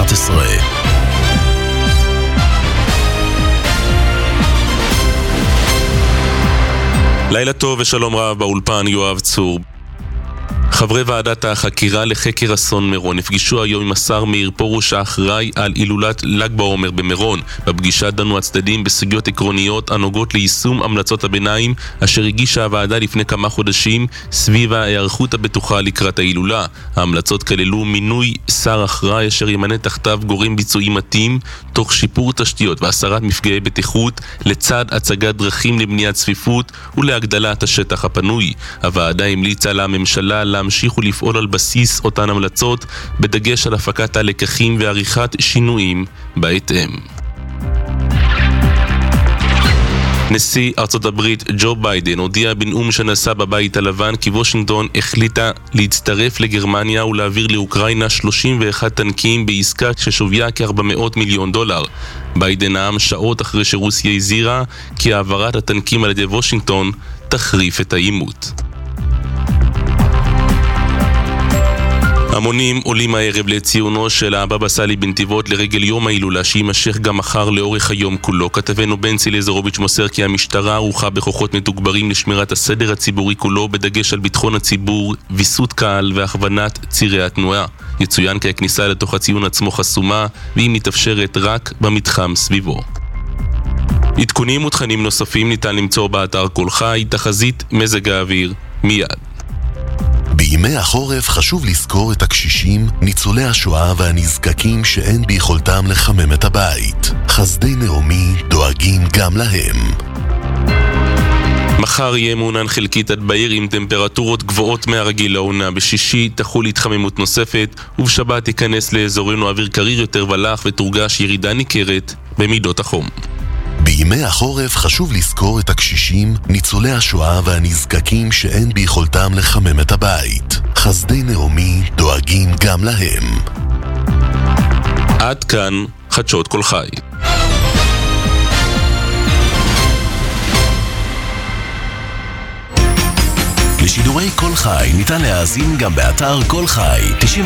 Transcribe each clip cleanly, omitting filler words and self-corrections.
11. לילה טוב ושלום רב, באולפן יואב צור. חברי ועדת החקירה לחקר אסון מירון נפגשו היום עם השר מאיר פרוש האחראי על הילולת ל"ג בעומר במירון. בפגישה דנו הצדדים בסוגיות עקרוניות הנוגעות ליישום המלצות הביניים אשר הגישה הוועדה לפני כמה חודשים סביב ההיערכות הבטוחה לקראת ההילולה. ההמלצות כללו מינוי שר אחראי אשר ימנה תחתיו גורם ביצועי מתאים תוך שיפור תשתיות והסרת מפגעי בטיחות לצד הצגת דרכים למניעת צפיפות ולהגדלת השטח הפנוי. הוועדה המליצה לממשלה להמשיך ולפעול על בסיס אותן המלצות בדגש על הפקת הלקחים ועריכת שינויים בהתאם. נשיא ארצות הברית ג'ו ביידן הודיע בנאום שנשא בבית הלבן כי וושינגטון החליטה להצטרף לגרמניה ולהעביר לאוקראינה 31 טנקים בעסקה ששוויה כ$400 מיליון. ביידן נאם שעות אחרי שרוסיה הזהירה כי העברת הטנקים על ידי וושינגטון תחריף את העימות. המונים עולים הערב לציונו של הבבא סאלי בנתיבות לרגל יום ההילולה שימשך גם מחר לאורך היום כולו. כתבנו בנצי לזרוביץ' מוסר כי המשטרה ערוכה בכוחות מתוגברים לשמירת הסדר הציבורי כולו בדגש על ביטחון הציבור, ויסות קהל והכוונת צירי התנועה. יצוין כי הכניסה לתוך הציון עצמו חסומה והיא מתאפשרת רק במתחם סביבו. עדכונים ותכנים נוספים ניתן למצוא באתר כל חי. תחזית מזג האוויר מיד. בימי החורף חשוב לזכור את הקשישים, ניצולי השואה והנזקקים שאין ביכולתם לחמם את הבית. חסדי נעמי דואגים גם להם. מחר יהיה מעונן חלקית עד בעיר עם טמפרטורות גבוהות מהרגיל לעונה. בשישי תחול התחממות נוספת ובשבת ייכנס לאזורנו אוויר קריר יותר ולח ותורגש ירידה ניכרת במידות החום. בימי החורף חשוב לזכור את הקשישים, ניצולי השואה והנזקקים שאין ביכולתם לחמם את הבית. חסדי נעמי דואגים גם להם. עד כאן חדשות כל חי. לשידורי כל חי ניתן להאזין גם באתר כל חי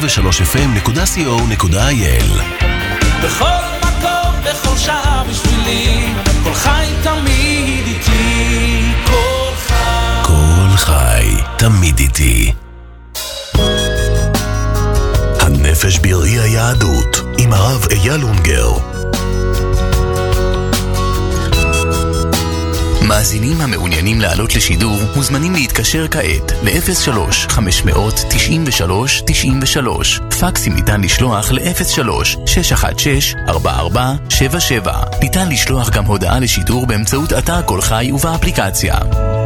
93fm.co.il. בכל מקום, בכל שעה בשבילי, כל חי תמיד איתי, כל חי. כל חי תמיד איתי. הנפש בראי היהדות עם הרב אייל אונגר. מאזינים המעוניינים לעלות לשידור מוזמנים להתקשר כעת ל-03-593-93-93. פקסים ניתן לשלוח ל-03-616-4477. ניתן לשלוח גם הודעה לשידור באמצעות אתר כל חי ובאפליקציה.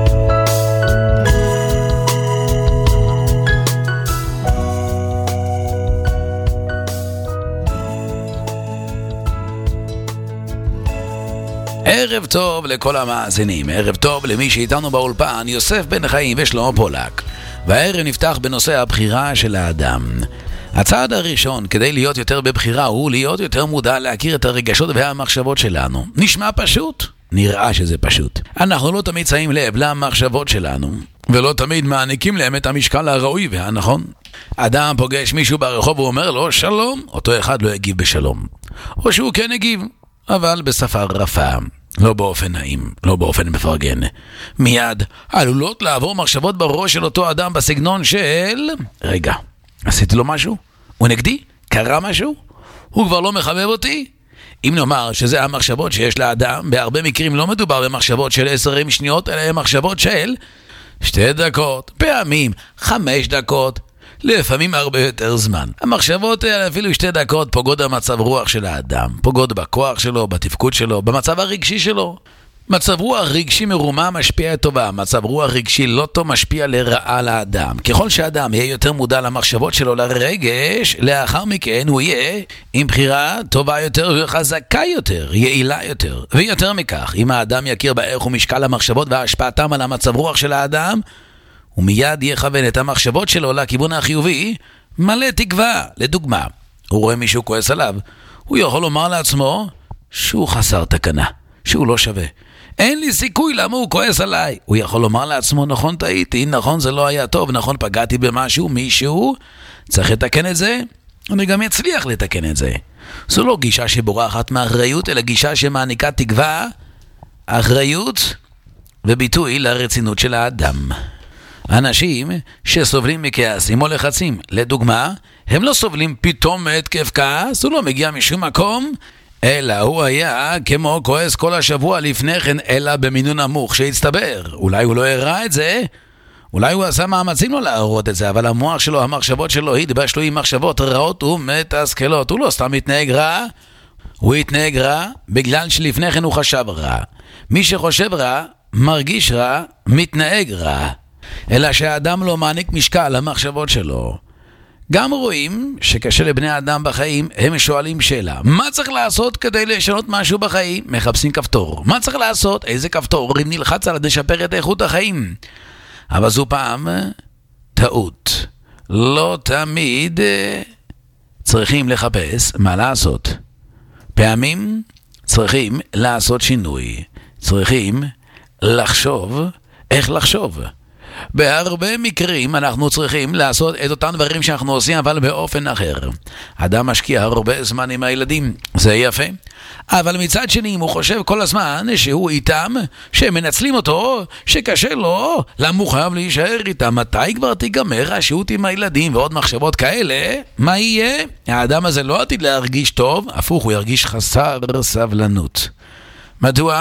ערב טוב לכל המאזינים, ערב טוב למי שאיתנו באולפן, יוסף בן חיים ושלמה פולק. והערב נפתח בנושא הבחירה של האדם. הצעד הראשון כדי להיות יותר בבחירה הוא להיות יותר מודע להכיר את הרגשות והמחשבות שלנו. נשמע פשוט? נראה שזה פשוט. אנחנו לא תמיד שמים לב למחשבות שלנו, ולא תמיד מעניקים להם את המשקל הראוי והנכון. אדם פוגש מישהו ברחוב ואומר לו שלום, אותו אחד לא הגיב בשלום. או שהוא כן הגיב, אבל בשפה רפה. לא באופן נעים, לא באופן מפרגן. מיד עלולות לעבור מחשבות בראש של אותו אדם בסגנון של רגע, עשיתי לו משהו? הוא נגדי? קרה משהו? הוא כבר לא מחבב אותי? אם נאמר שזה המחשבות שיש לאדם, בהרבה מקרים לא מדובר במחשבות של 20 שניות, אלא מחשבות של 2 דקות, פעמים 5 דקות, לפעמים הרבה יותר זמן. המחשבות האלה אפילו 2 דקות פוגעות במצב רוח של האדם, פוגעות בכוח שלו, בתפקוד שלו, במצב הרגשי שלו. מצב רוח רגשי מרומם משפיע טובה, מצב רוח רגשי לא טוב משפיע לרעה לאדם. ככל שהאדם יהיה יותר מודע למחשבות שלו, לרגש, לאחר מכן הוא יהיה עם בחירה טובה יותר וחזקה יותר, יעילה יותר. ויותר מכך, אם האדם יכיר בערך ומשקל המחשבות והשפעתם על המצב רוח של האדם, הוא מיד יכוון את המחשבות שלו לכיוון החיובי, מלא תקווה. לדוגמה, הוא רואה מישהו כועס עליו, הוא יכול לומר לעצמו שהוא חסר תקנה, שהוא לא שווה. אין לי סיכוי למה הוא כועס עליי. הוא יכול לומר לעצמו, נכון טעיתי, נכון זה לא היה טוב, נכון פגעתי במשהו, מישהו, צריך לתקן את זה. אני גם אצליח לתקן את זה. זו לא גישה שבורחת מאחריות, אלא גישה שמעניקה תקווה, אחריות וביטוי לרצינות של האדם. אנשים שסובלים מכעסים או לחצים, לדוגמה, הם לא סובלים פתאום מהתקף כעס, הוא לא מגיע משום מקום, אלא הוא היה כמו כועס כל השבוע לפני כן, אלא במינון נמוך שהצטבר. אולי הוא לא הראה את זה, אולי הוא עשה מאמצים לא להראות את זה, אבל המוח שלו, המחשבות שלו, התבש לו עם מחשבות רעות ומתסכלות. הוא לא סתם מתנהג רע, הוא התנהג רע בגלל שלפני כן הוא חשב רע. מי שחושב רע, מרגיש רע, מתנהג רע. אלא שהאדם לא מעניק משקל למחשבות שלו. גם רואים שקשה לבני אדם בחיים, הם שואלים שאלה, מה צריך לעשות כדי לשנות משהו בחיים? מחפשים כפתור. מה צריך לעשות? איזה כפתור? אם נלחץ על לשפר את איכות החיים. אבל זו פעם טעות. לא תמיד צריכים לחפש מה לעשות. פעמים צריכים לעשות שינוי. צריכים לחשוב איך לחשוב. בהרבה מקרים אנחנו צריכים לעשות את אותם דברים שאנחנו עושים, אבל באופן אחר. אדם משקיע הרבה זמן עם הילדים, זה יפה. אבל מצד שני, אם הוא חושב כל הזמן שהוא איתם, שמנצלים אותו, שקשה לו, למה הוא חייב להישאר איתם? מתי כבר תיגמר השהות עם הילדים ועוד מחשבות כאלה? מה יהיה? האדם הזה לא עתיד להרגיש טוב, הפוך, הוא ירגיש חסר סבלנות. מדוע?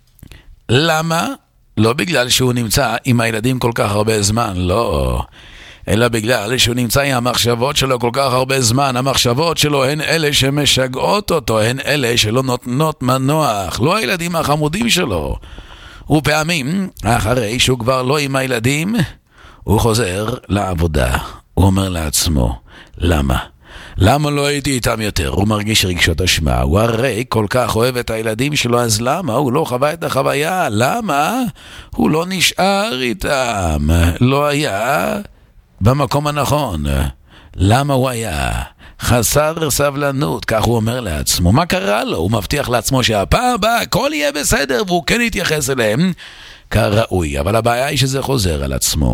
למה? לא בגלל שהוא נמצא עם הילדים כל כך הרבה זמן, לא. אלא בגלל שהוא נמצא עם המחשבות שלו כל כך הרבה זמן. המחשבות שלו הן אלה שמשגעות אותו, הן אלה שלא נותנות מנוח, לא הילדים החמודים שלו. ופעמים, אחרי שהוא כבר לא עם הילדים, הוא חוזר לעבודה. הוא אומר לעצמו, למה? למה לא הייתי איתם יותר? הוא מרגיש רגשות אשמה. הוא הרי כל כך אוהב את הילדים שלו, אז למה? הוא לא חווה את החוויה. למה? הוא לא נשאר איתם. לא היה במקום הנכון. למה הוא היה חסר סבלנות? כך הוא אומר לעצמו. מה קרה לו? הוא מבטיח לעצמו שהפעם הבאה הכל יהיה בסדר, והוא כן יתייחס אליהם כראוי. אבל הבעיה היא שזה חוזר על עצמו.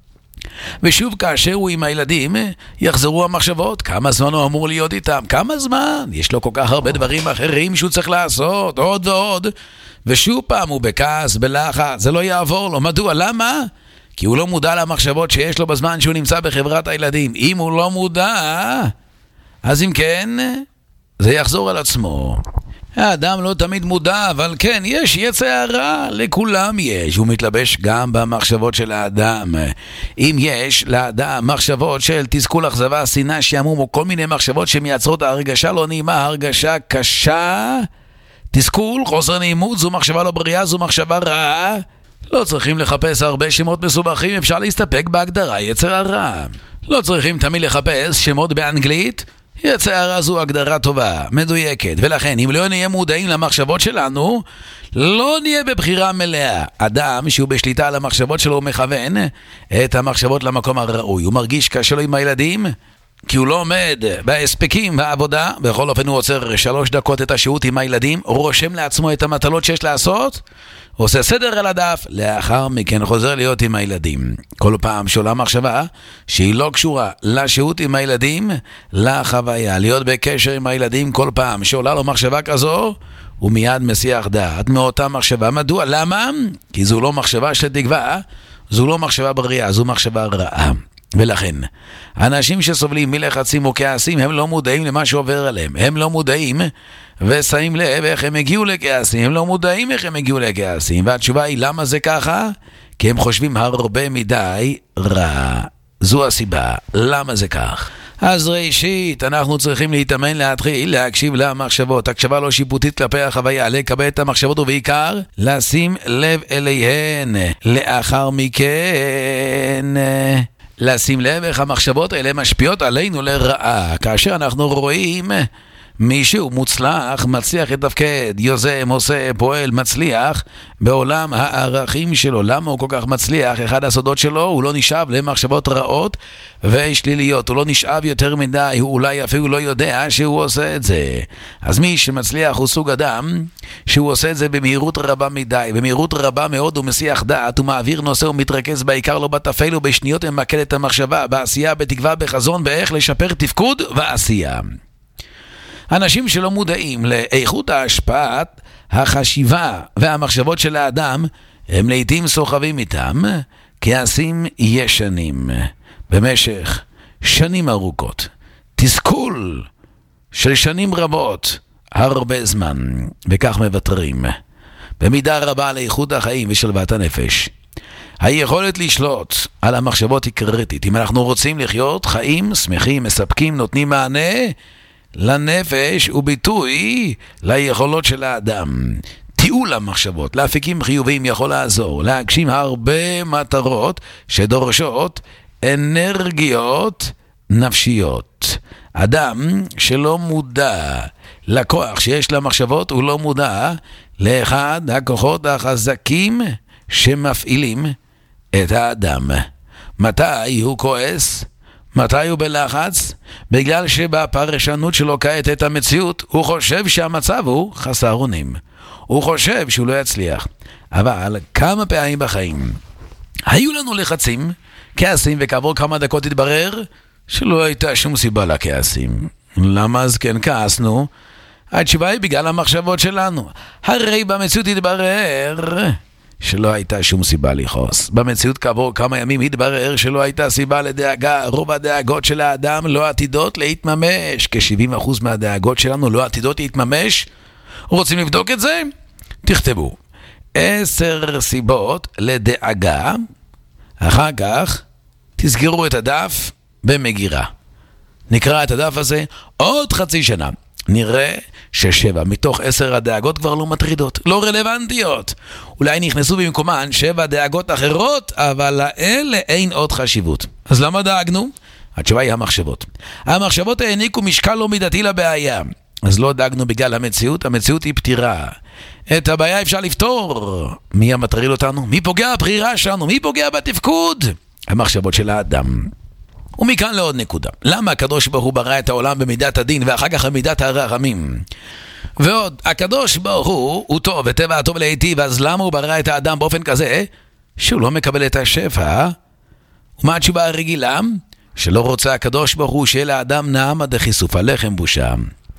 ושוב, כאשר הוא עם הילדים, יחזרו המחשבות. כמה זמן הוא אמור להיות איתם? כמה זמן? יש לו כל כך הרבה דברים אחרים שהוא צריך לעשות, עוד ועוד. ושוב פעם הוא בכעס, בלחץ, זה לא יעבור לו. מדוע? למה? כי הוא לא מודע למחשבות שיש לו בזמן שהוא נמצא בחברת הילדים. אם הוא לא מודע, אז אם כן, זה יחזור על עצמו. האדם לא תמיד מודע, אבל כן, יש יצר הרע, לכולם יש. הוא מתלבש גם במחשבות של האדם. אם יש לאדם מחשבות של תסכול, אכזבה, שנאה, שעמום, או כל מיני מחשבות שמייצרות הרגשה לא נעימה, הרגשה קשה, תסכול, חוסר נעימות, זו מחשבה לא בריאה, זו מחשבה רעה. לא צריכים לחפש הרבה שמות מסובכים, אפשר להסתפק בהגדרה יצר הרע. לא צריכים תמיד לחפש שמות באנגלית, יצר הרע זו הגדרה טובה, מדויקת, ולכן אם לא נהיה מודעים למחשבות שלנו, לא נהיה בבחירה מלאה. אדם שהוא בשליטה על המחשבות שלו, הוא מכוון את המחשבות למקום הראוי. הוא מרגיש קשה לו עם הילדים, כי הוא לא עומד בהספקים בעבודה, בכל אופן הוא עוצר 3 דקות את השהות עם הילדים, רושם לעצמו את המטלות שיש לעשות, עושה סדר על הדף, לאחר מכן חוזר להיות עם הילדים. כל פעם שעולה מחשבה שהיא לא קשורה לשהות עם הילדים, לחוויה, להיות בקשר עם הילדים, כל פעם שעולה לו מחשבה כזו, הוא מיד מסיח דעת מאותה מחשבה. מדוע? למה? כי זו לא מחשבה של תקווה, זו לא מחשבה בריאה, זו מחשבה רעה. ולכן, אנשים שסובלים מלחצים או כעסים, הם לא מודעים למה שעובר עליהם. הם לא מודעים ושמים לב איך הם הגיעו לכעסים. הם לא מודעים איך הם הגיעו לכעסים. והתשובה היא, למה זה ככה? כי הם חושבים הרבה מדי רע. זו הסיבה. למה זה כך? אז ראשית, אנחנו צריכים להתאמן להתחיל להקשיב למחשבות. הקשבה לא שיפוטית כלפי החוויה, לקבל את המחשבות ובעיקר לשים לב אליהן. לאחר מכן לשים לב איך המחשבות האלה משפיעות עלינו לרעה. כאשר אנחנו רואים מישהו מוצלח, מצליח לתפקד, יוזם, עושה, פועל, מצליח בעולם הערכים שלו. למה הוא כל כך מצליח? אחד הסודות שלו, הוא לא נשאב למחשבות רעות ושליליות. הוא לא נשאב יותר מדי, הוא אולי אפילו לא יודע שהוא עושה את זה. אז מי שמצליח הוא סוג אדם שהוא עושה את זה במהירות רבה מדי, במהירות רבה מאוד. הוא מסיח דעת, הוא מעביר נושא, הוא מתרכז בעיקר לא בטפל, ובשניות ממקד את המחשבה, בעשייה, בתקווה, בחזון, באיך לשפר תפקוד ועשייה. אנשים שלא מודעים לאיכות ההשפעת, החשיבה והמחשבות של האדם, הם לעתים סוחבים איתם כעסים ישנים במשך שנים ארוכות, תסכול של שנים רבות, הרבה זמן, וכך מבטרים במידה רבה על איכות החיים ושלוות הנפש. היכולת לשלוט על המחשבות היא קריטית. אם אנחנו רוצים לחיות חיים שמחים, מספקים, נותנים מענה לנפש וביטוי ליכולות של האדם. תיעול המחשבות לאפיקים חיוביים יכול לעזור להגשים הרבה מטרות שדורשות אנרגיות נפשיות. אדם שלא מודע לכוח שיש למחשבות, הוא לא מודע לאחד הכוחות החזקים שמפעילים את האדם. מתי הוא כועס? מתי הוא בלחץ? בגלל שבפרשנות שלו כעת את המציאות, הוא חושב שהמצב הוא חסר אונים. הוא חושב שהוא לא יצליח. אבל כמה פעמים בחיים היו לנו לחצים, כעסים, וכעבור כמה דקות התברר שלא הייתה שום סיבה לכעסים. למה אז כן כעסנו? התשובה היא בגלל המחשבות שלנו. הרי במציאות התברר שלא הייתה שום סיבה לכעוס. במציאות כעבור כמה ימים התברר שלא הייתה סיבה לדאגה. רוב הדאגות של האדם לא עתידות להתממש. כ-70% מהדאגות שלנו לא עתידות להתממש. רוצים לבדוק את זה? תכתבו 10 סיבות לדאגה. אחר כך תסגרו את הדף במגירה. נקרא את הדף הזה עוד חצי שנה. נראה ש7 מתוך 10 הדאגות כבר לא מטרידות, לא רלוונטיות. אולי נכנסו במקומן 7 דאגות אחרות, אבל לאלה אין עוד חשיבות. אז למה דאגנו? התשובה היא המחשבות. המחשבות העניקו משקל לא מידתי לבעיה. אז לא דאגנו בגלל המציאות, המציאות היא פתירה. את הבעיה אפשר לפתור. מי המטריד אותנו? מי פוגע בבחירה שלנו? מי פוגע בתפקוד? המחשבות של האדם. ומכאן לעוד נקודה. למה הקדוש ברוך הוא ברא את העולם במידת הדין ואחר כך במידת הרחמים? ועוד, הקדוש ברוך הוא טוב וטבע הטוב להיטיב, אז למה הוא ברא את האדם באופן כזה שהוא לא מקבל את השפע? ומה התשובה הרגילה? שלא רוצה הקדוש ברוך הוא שיהיה לאדם נעמה דחיסוף, הלחם בושה.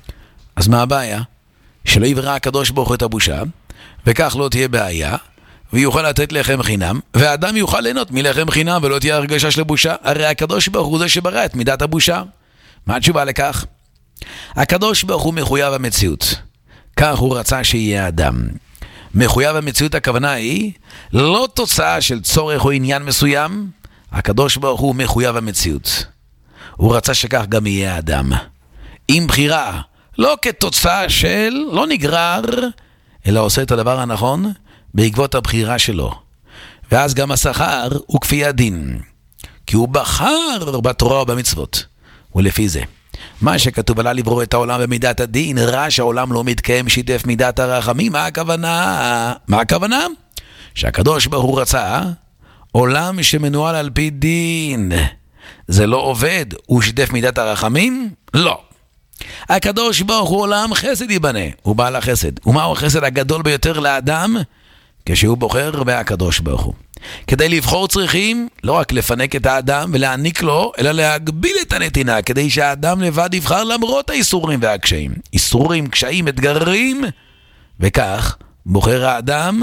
אז מה הבעיה? שלא יברא הקדוש ברוך הוא את הבושה, וכך לא תהיה בעיה, ויוכל לתת לחם חינם, והאדם יוכל ליהנות מלחם חינם ולא תהיה הרגשה של בושה. הרי הקדוש ברוך הוא זה שברא את מידת הבושה. מה התשובה לכך? הקדוש ברוך הוא מחויב המציאות. כך הוא רצה שיהיה אדם. מחויב המציאות, הכוונה היא לא תוצאה של צורך או עניין מסוים. הקדוש ברוך הוא מחויב המציאות. הוא רצה שכך גם יהיה אדם. עם בחירה, לא כתוצאה של, לא נגרר, אלא עושה את הדבר הנכון בעקבות הבחירה שלו. ואז גם השכר הוא כפי הדין, כי הוא בחר בתורה ובמצוות. ולפי זה, מה שכתוב עלה לברוא את העולם במידת הדין, רע שהעולם לא מתקיים שיתף מידת הרחמים. מה הכוונה? מה הכוונה? שהקדוש ברוך הוא רצה עולם שמנוהל על פי דין. זה לא עובד. הוא שיתף מידת הרחמים? לא. הקדוש ברוך הוא עולם חסד ייבנה, הוא בעל החסד. ומהו החסד הגדול ביותר לאדם? כשהוא בוחר בהקדוש ברוך הוא. כדי לבחור צריכים לא רק לפנק את האדם ולהעניק לו, אלא להגביל את הנתינה, כדי שהאדם לבד יבחר למרות האיסורים והקשיים. איסורים, קשיים, אתגרים, וכך בוחר האדם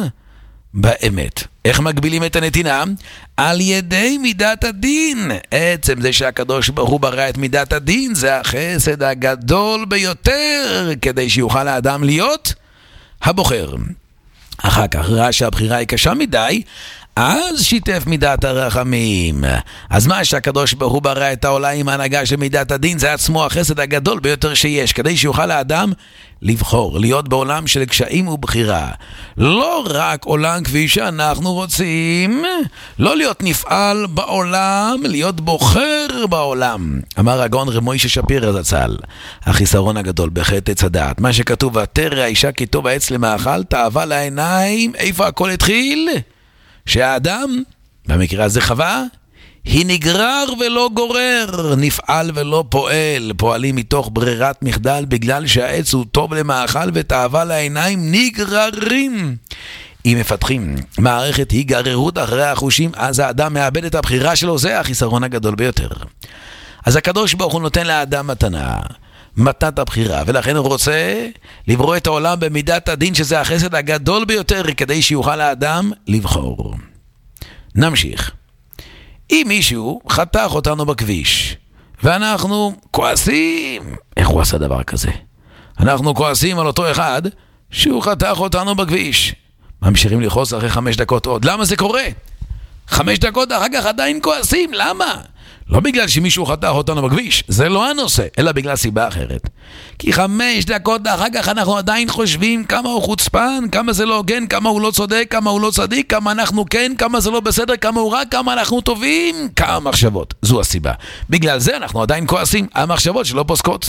באמת. איך מגבילים את הנתינה? על ידי מידת הדין. עצם זה שהקדוש ברוך הוא ברא את מידת הדין, זה החסד הגדול ביותר, כדי שיוכל האדם להיות הבוחר. אחר כך ראה שהבחירה היא קשה מדי, אז שיתף מידת הרחמים. אז מה שהקדוש ברוך הוא ברא את העולם עם ההנהגה של מידת הדין, זה עצמו החסד הגדול ביותר שיש, כדי שיוכל האדם לבחור, להיות בעולם של קשיים ובחירה. לא רק עולם כפי שאנחנו רוצים, לא להיות נפעל בעולם, להיות בוחר בעולם. אמר הגאון רב מוישה שפירא זצ"ל, החיסרון הגדול בחטא עץ הדעת, מה שכתוב, ותרא האישה כי טוב העץ למאכל, תאווה לעיניים. איפה הכל התחיל? שהאדם, במקרה הזה חווה, היא נגרר ולא גורר, נפעל ולא פועל, פועלים מתוך ברירת מחדל, בגלל שהעץ הוא טוב למאכל ותאווה לעיניים, נגררים. אם מפתחים מערכת היגררות אחרי החושים, אז האדם מאבד את הבחירה שלו, זה החיסרון הגדול ביותר. אז הקדוש ברוך הוא נותן לאדם מתנת הבחירה, ולכן הוא רוצה לברוא את העולם במידת הדין, שזה החסד הגדול ביותר, כדי שיוכל האדם לבחור. נמשיך. אם מישהו חתך אותנו בכביש, ואנחנו כועסים, איך הוא עשה דבר כזה? אנחנו כועסים על אותו אחד שהוא חתך אותנו בכביש. ממשיכים לכעוס אחרי 5 דקות עוד. למה זה קורה? 5 דקות אחר כך עדיין כועסים, למה? לא בגלל שמישהו חתך אותנו בכביש, זה לא הנושא, אלא בגלל סיבה אחרת. כי 5 דקות אחר כך אנחנו עדיין חושבים כמה הוא חוצפן, כמה זה לא הוגן, כמה הוא לא צודק, כמה הוא לא צדיק, כמה אנחנו כן, כמה זה לא בסדר, כמה הוא רע, כמה אנחנו טובים, כמה מחשבות. זו הסיבה. בגלל זה אנחנו עדיין כועסים, המחשבות שלא פוסקות.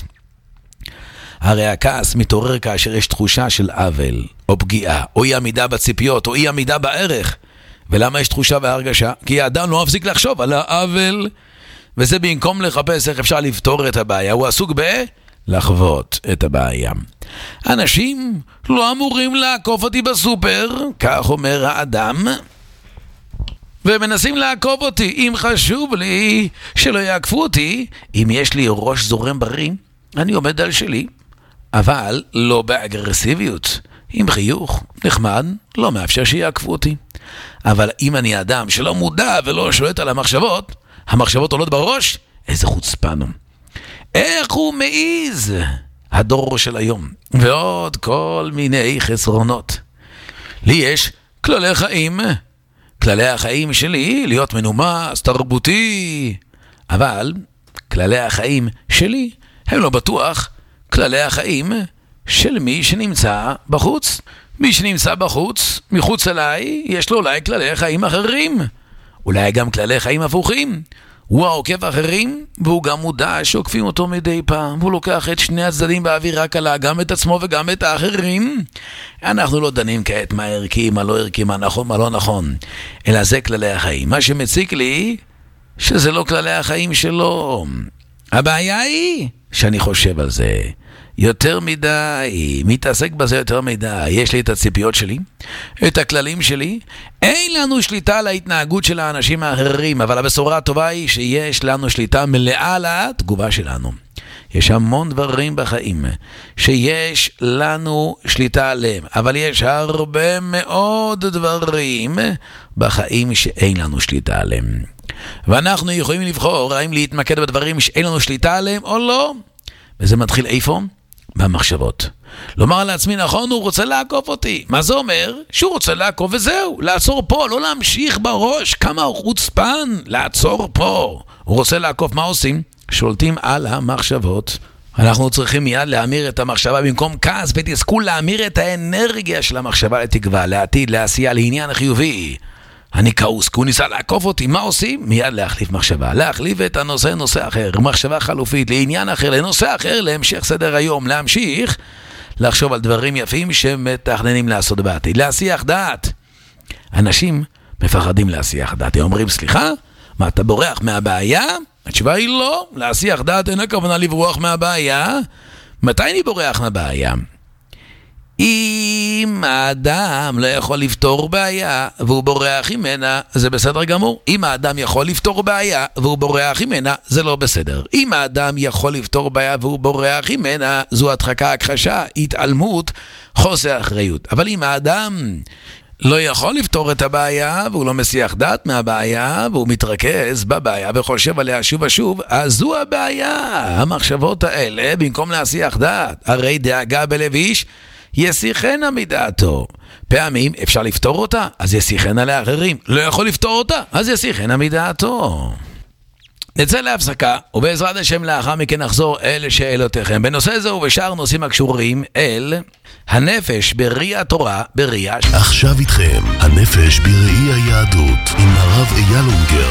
הרי הכעס מתעורר כאשר יש תחושה של עוול, או פגיעה, או אי עמידה בציפיות, או אי עמידה בערך. ולמה יש תחושה והרגשה? כי האדם לא מפסיק לחשוב על העוול, וזה במקום לחפש איך אפשר לפתור את הבעיה, הוא עסוק לחוות את הבעיה. אנשים לא אמורים לעקוף אותי בסופר, כך אומר האדם, ומנסים לעקוף אותי. אם חשוב לי שלא יעקפו אותי, אם יש לי ראש זורם בריא, אני עומד על שלי, אבל לא באגרסיביות, עם חיוך נחמד, לא מאפשר שיעקפו אותי. אבל אם אני אדם שלא מודע ולא שולט על המחשבות, המחשבות עולות בראש, איזה חוצפן. איך הוא מעיז? הדור של היום. ועוד כל מיני חסרונות. לי יש כללי חיים. כללי החיים שלי, להיות מנומס, תרבותי. אבל כללי החיים שלי הם לא בטוח כללי החיים של מי שנמצא בחוץ. מי שנמצא בחוץ, מחוץ אליי, יש לו אולי כללי חיים אחרים. אולי גם כללי חיים הפוכים. הוא העוקף אחרים, והוא גם מודע שעוקפים אותו מדי פעם, והוא לוקח את שני הצדדים באווירה קלה, גם את עצמו וגם את האחרים. אנחנו לא דנים כעת מה ערכי, מה לא ערכי, מה נכון, מה לא נכון, אלא זה כללי החיים. מה שמציק לי, שזה לא כללי החיים שלו. הבעיה היא שאני חושב על זה יותר מדי, מתעסק בזה יותר מדי. יש לי את הציפיות שלי, את הכללים שלי. אין לנו שליטה על ההתנהגות של האנשים האחרים, אבל הבשורה הטובה היא שיש לנו שליטה מלאה על התגובה שלנו. יש המון דברים בחיים שיש לנו שליטה עליהם, אבל יש הרבה מאוד דברים בחיים שאין לנו שליטה עליהם. ואנחנו יכולים לבחור האם להתמקד בדברים שאין לנו שליטה עליהם או לא. וזה מתחיל איפה? במחשבות. לומר לעצמי, נכון, הוא רוצה לעקוף אותי. מה זה אומר? שהוא רוצה לעקוף וזהו. לעצור פה, לא להמשיך בראש. כמה הוא חוצפן, לעצור פה. הוא רוצה לעקוף, מה עושים? שולטים על המחשבות. אנחנו צריכים מיד להמיר את המחשבה במקום כעס ותסכול, להמיר את האנרגיה של המחשבה לתקווה, לעתיד, לעשייה, לעניין חיובי. אני כעוס, כי הוא ניסה לעקוף אותי. מה עושים? מיד להחליף מחשבה. להחליף את הנושא, נושא אחר. מחשבה חלופית, לעניין אחר, לנושא אחר, להמשך סדר היום. להמשיך לחשוב על דברים יפים שמתכננים לעשות בעתיד. להשיח דעת. אנשים מפחדים להשיח דעת. הם אומרים, סליחה? מה, אתה בורח מהבעיה? התשובה היא לא. להשיח דעת אין הכוונה לברוח מהבעיה. מתי אני בורח מהבעיה? אם האדם לא יכול לפתור בעיה והוא בורח ממנה, זה בסדר גמור. אם האדם יכול לפתור בעיה והוא בורח ממנה, זה לא בסדר. אם האדם יכול לפתור בעיה והוא בורח ממנה, זו הדחקה, הכחשה, התעלמות, חוסר אחריות. אבל אם האדם לא יכול לפתור את הבעיה והוא לא מסיח דעת מהבעיה והוא מתרכז בבעיה וחושב עליה שוב ושוב, אז זו הבעיה. המחשבות האלה במקום להסיח דעת, הרי דאגה בלב איש יסיחנה מדעתו. פעמים אפשר לפתור אותה, אז יסיחנה לאחרים. לא יכול לפתור אותה, אז יסיחנה מדעתו. נצא להפסקה, ובעזרת השם לאחר מכן נחזור אל שאלותיכם. בנושא זה ובשאר נושאים הקשורים אל הנפש בראי התורה, בראי... עכשיו איתכם, הנפש בראי היהדות, עם הרב אייל אונגר.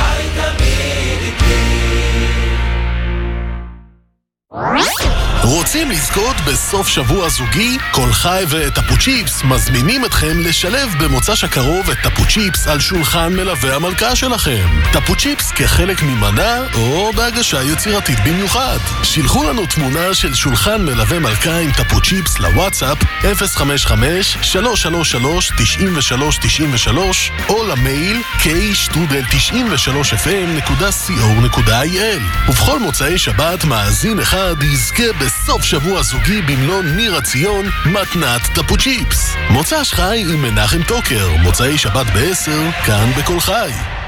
רוצים לזכות בסוף שבוע זוגי? כל חי וטפוצ'יפס מזמינים אתכם לשלב במוצ"ש הקרוב את טפוצ'יפס על שולחן מלווה המלכה שלכם. טפוצ'יפס כחלק ממנה או בהגשה יצירתית במיוחד. שילחו לנו תמונה של שולחן מלווה מלכה עם טפוצ'יפס לוואטסאפ 055-333-9393 או למייל k-93fm.co.il. ובכל מוצאי שבת מאזין אחד יזכה בסוף שבוע זוגי במלון ניר הציון מתנת טפוצ'יפס. מוצ"ש חי עם מנחם טוקר, מוצאי שבת ב-10, כאן בכל חי.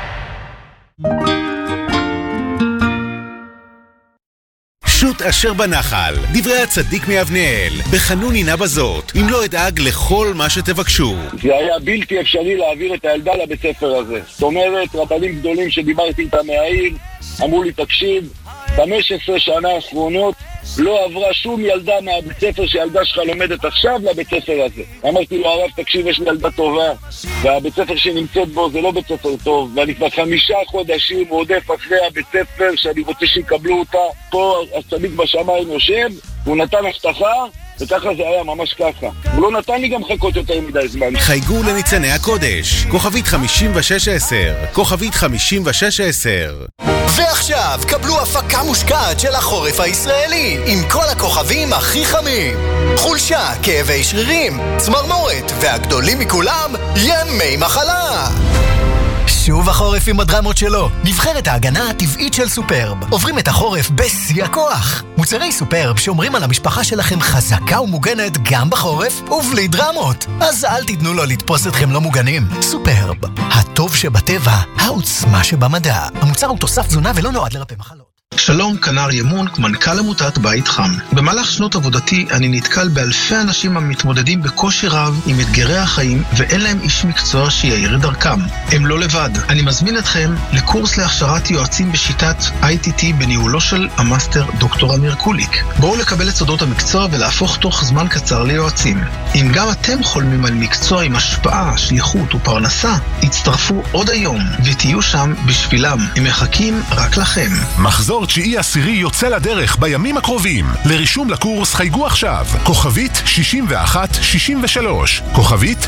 שוט אשר בנחל, דברי הצדיק מאבנאל, בחנוני נא בזאת, אם לא אדאג לכל מה שתבקשו. זה היה בלתי אפשרי להעביר את הילדה לבית ספר הזה. זאת אומרת, רבנים גדולים שדיברתי איתם מהעיר, אמרו לי, תקשיב, 15 שנה האחרונות לא עברה שום ילדה מהבית ספר שהילדה שלך לומדת עכשיו לבית ספר הזה. אמרתי לו, הרב, תקשיב, יש לי ילדה טובה, והבית ספר שנמצאת בו זה לא בית ספר טוב, ואני כבר 5 חודשים רודף אחרי הבית ספר שאני רוצה שיקבלו אותה. פה הצדיק בשמיים יושב, הוא נתן הבטחה, וככה זה היה, ממש ככה. הוא לא נתן לי גם חכות יותר מדי זמן. חייגו לניצני הקודש, כוכבית 5610, כוכבית 5610. ועכשיו קבלו הפקה מושקעת של החורף הישראלי עם כל הכוכבים הכי חמים. חולשה, כאבי שרירים, צמרמורת והגדולים מכולם, ימי מחלה. שוב החורף עם הדרמות שלו. נבחרת ההגנה הטבעית של סופרב. עוברים את החורף בשיא הכוח. מוצרי סופרב שומרים על המשפחה שלכם חזקה ומוגנת גם בחורף ובלי דרמות. אז אל תיתנו לו לתפוס אתכם לא מוגנים. סופרב, הטוב שבטבע, העוצמה שבמדע. המוצר הוא תוסף תזונה ולא נועד לרפא מחלות. שלום, כנר ימון, מנכ"ל עמותת בית חם. במהלך שנות עבודתי אני נתקל באלפי אנשים המתמודדים בקושי רב עם אתגרי החיים ואין להם איש מקצוע שיעיר את דרכם. הם לא לבד. אני מזמין אתכם לקורס להכשרת יועצים בשיטת ITT בניהולו של המאסטר דוקטור אמיר קוליק. בואו לקבל את סודות המקצוע ולהפוך תוך זמן קצר ליועצים. אם גם אתם חולמים על מקצוע עם השפעה, שליחות ופרנסה, הצטרפו עוד היום ותהיו שם בשבילם. הם מחכים רק לכם. מחזור 9/10 יוצא לדרך בימים הקרובים. לרישום לקורס חייגו עכשיו, כוכבית 6163, כוכבית